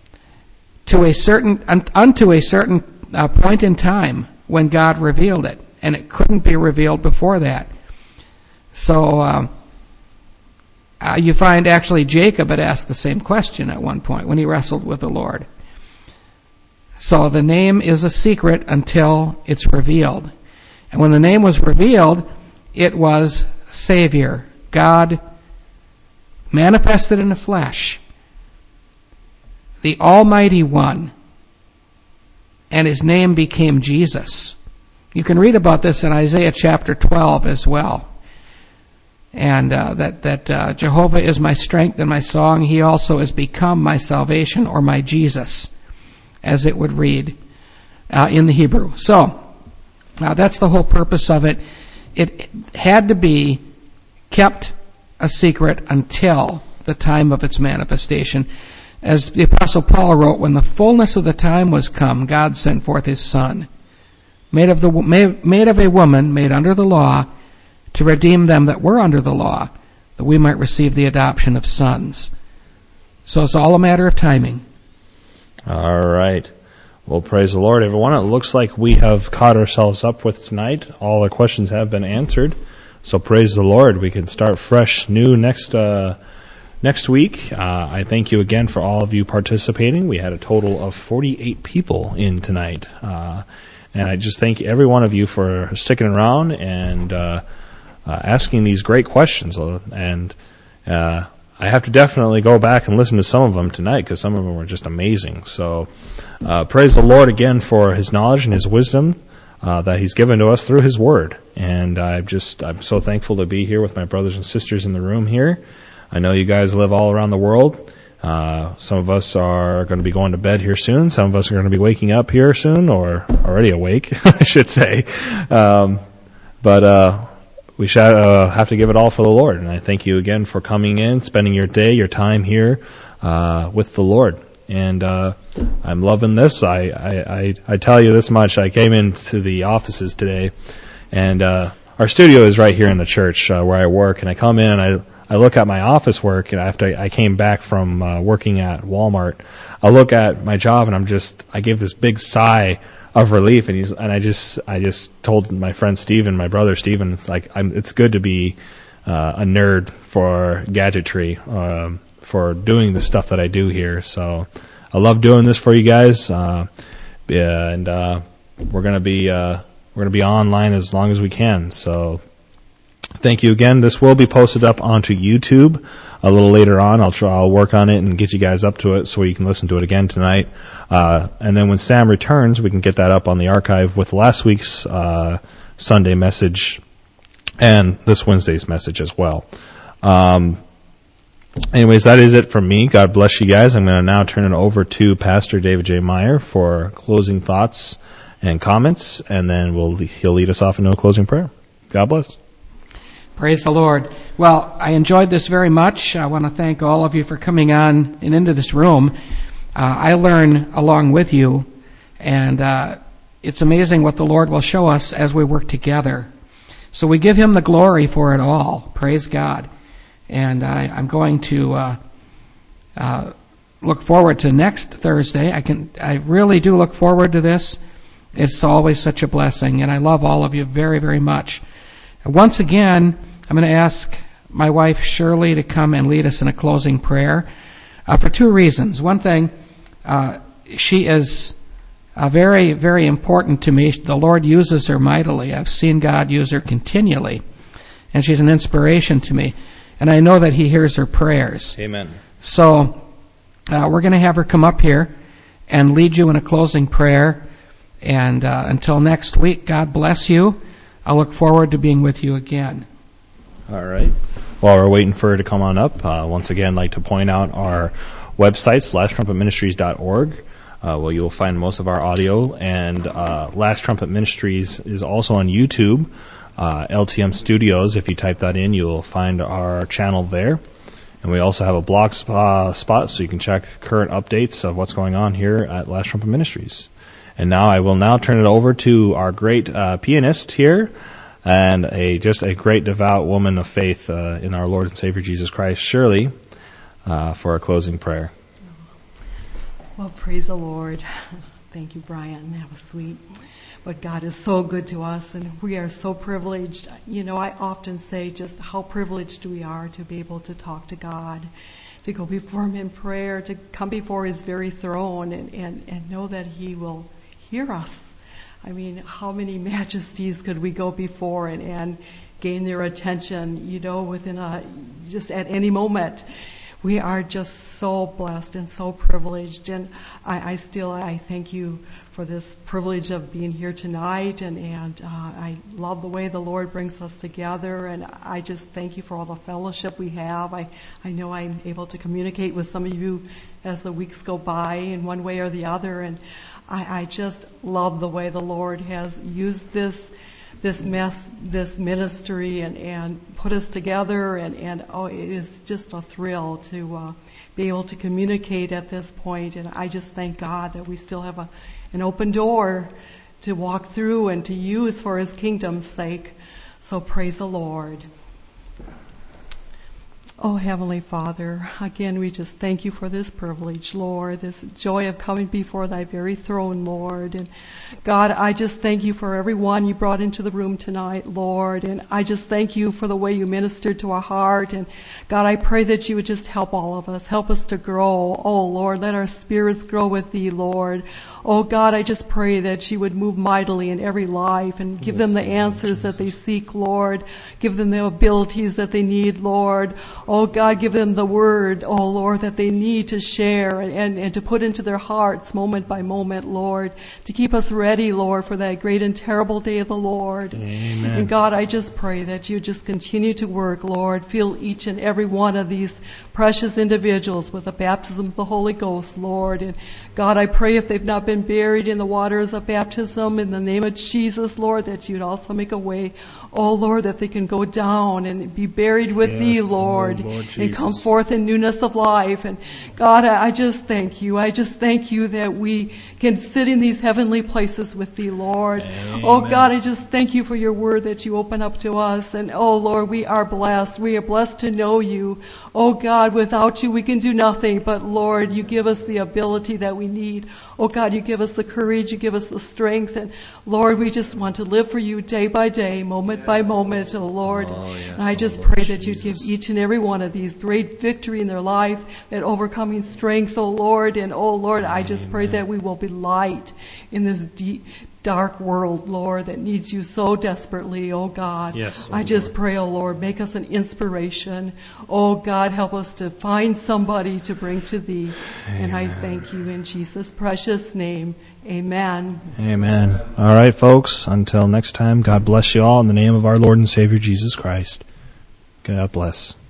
to a certain unto a certain uh, point in time when God revealed it, and it couldn't be revealed before that. So uh, uh, you find actually Jacob had asked the same question at one point when he wrestled with the Lord. So the name is a secret until it's revealed. And when the name was revealed, it was Savior, God manifested in the flesh, the Almighty One, and his name became Jesus. You can read about this in Isaiah chapter twelve as well. And uh, that, that uh, Jehovah is my strength and my song. He also has become my salvation, or my Jesus, as it would read uh, in the Hebrew. So, uh, that's the whole purpose of it. It had to be kept a secret until the time of its manifestation. As the Apostle Paul wrote, when the fullness of the time was come, God sent forth his Son, made of, the, made, made of a woman, made under the law, to redeem them that were under the law, that we might receive the adoption of sons. So it's all a matter of timing. All right. Well, praise the Lord, everyone. It looks like we have caught ourselves up with tonight. All our questions have been answered. So praise the Lord. We can start fresh, new next uh, next week. Uh, I thank you again for all of you participating. We had a total of forty-eight people in tonight. Uh, and I just thank every one of you for sticking around and uh, uh, asking these great questions. And uh, I have to definitely go back and listen to some of them tonight because some of them were just amazing. So uh, praise the Lord again for his knowledge and his wisdom uh, that he's given to us through his word. And I'm just, I'm so thankful to be here with my brothers and sisters in the room here. I know you guys live all around the world. Uh, some of us are going to be going to bed here soon. Some of us are going to be waking up here soon, or already awake, I should say. Um, but uh, we shall uh, have to give it all for the Lord. And I thank you again for coming in, spending your day, your time here uh, with the Lord. And uh, I'm loving this. I, I, I, I tell you this much. I came into the offices today, and uh, our studio is right here in the church uh, where I work. And I come in and I I look at my office work, and after I came back from uh, working at Walmart, I look at my job, and I'm just I give this big sigh of relief, and he's and I just I just told my friend Stephen, my brother Stephen, it's like I'm, it's good to be uh, a nerd for gadgetry, um, for doing the stuff that I do here. So I love doing this for you guys, uh, and uh, we're gonna be uh, we're gonna be online as long as we can. So. Thank you again. This will be posted up onto YouTube a little later on. I'll try, I'll work on it and get you guys up to it so you can listen to it again tonight. Uh, and then when Sam returns, we can get that up on the archive with last week's uh, Sunday message and this Wednesday's message as well. Um, anyways, that is it from me. God bless you guys. I'm going to now turn it over to Pastor David J. Meyer for closing thoughts and comments, and then we'll he'll lead us off into a closing prayer. God bless. Praise the Lord. Well, I enjoyed this very much. I want to thank all of you for coming on and into this room. Uh, I learn along with you, and uh, it's amazing what the Lord will show us as we work together. So we give him the glory for it all. Praise God. And I, I'm going to uh, uh, look forward to next Thursday. I can. I really do look forward to this. It's always such a blessing, and I love all of you very, very much. Once again, I'm going to ask my wife Shirley to come and lead us in a closing prayer uh, for two reasons. One thing, uh, she is uh, very, very important to me. The Lord uses her mightily. I've seen God use her continually, and she's an inspiration to me. And I know that he hears her prayers. Amen. So uh, we're going to have her come up here and lead you in a closing prayer. And uh, until next week, God bless you. I look forward to being with you again. All right. While we're waiting for her to come on up, uh, once again, I'd like to point out our websites, last trumpet ministries dot org, uh, where you'll find most of our audio, and uh, Last Trumpet Ministries is also on YouTube. uh, L T M Studios. If you type that in, you'll find our channel there. And we also have a blog spa, spot so you can check current updates of what's going on here at Last Trumpet Ministries. And now I will now turn it over to our great uh, pianist here, and a just a great devout woman of faith uh, in our Lord and Savior Jesus Christ, Shirley, uh, for a closing prayer. Well, praise the Lord. Thank you, Brian. That was sweet. But God is so good to us, and we are so privileged. You know, I often say just how privileged we are to be able to talk to God, to go before Him in prayer, to come before His very throne and, and, and know that He will hear us. I mean, how many majesties could we go before and, and gain their attention, you know, within a, just at any moment. We are just so blessed and so privileged, and I, I still, I thank you for this privilege of being here tonight, and, and uh, I love the way the Lord brings us together, and I just thank you for all the fellowship we have. I, I know I'm able to communicate with some of you as the weeks go by in one way or the other, and I, I just love the way the Lord has used this this mess, this ministry, and, and put us together, and, and oh, it is just a thrill to uh, be able to communicate at this point, and I just thank God that we still have a, an open door to walk through and to use for His kingdom's sake. So praise the Lord. Oh, Heavenly Father, again, we just thank you for this privilege, Lord, this joy of coming before thy very throne, Lord. And God, I just thank you for everyone you brought into the room tonight, Lord. And I just thank you for the way you ministered to our heart. And God, I pray that you would just help all of us, help us to grow. Oh, Lord, let our spirits grow with thee, Lord. Oh, God, I just pray that you would move mightily in every life and give them the answers that they seek, Lord. Give them the abilities that they need, Lord. Oh, God, give them the word, oh, Lord, that they need to share and, and, and to put into their hearts moment by moment, Lord, to keep us ready, Lord, for that great and terrible day of the Lord. Amen. And God, I just pray that you just continue to work, Lord. Fill each and every one of these precious individuals with the baptism of the Holy Ghost, Lord. And God, I pray if they've not been buried in the waters of baptism, in the name of Jesus, Lord, that you'd also make a way, oh, Lord, that they can go down and be buried with yes, thee, Lord, oh, Lord and come forth in newness of life. And God, I just thank you. I just thank you that we can sit in these heavenly places with thee, Lord. Amen. Oh, God, I just thank you for your word that you open up to us. And oh, Lord, we are blessed. We are blessed to know you. Oh, God, without you we can do nothing. But Lord, you give us the ability that we need. Oh, God, you give us the courage. You give us the strength. And Lord, we just want to live for you day by day, moment by moment, oh, Lord. Oh, yes, and I just oh, Lord pray that you Jesus. give each and every one of these great victory in their life, that overcoming strength, oh, Lord. And oh, Lord, I just pray that we will be light in this deep, dark world, Lord, that needs you so desperately, oh God. Yes, oh I just Lord. pray, oh Lord, make us an inspiration. Oh God, help us to find somebody to bring to thee. Amen. And I thank you in Jesus' precious name. Amen. Amen. All right, folks, until next time, God bless you all in the name of our Lord and Savior Jesus Christ. God bless.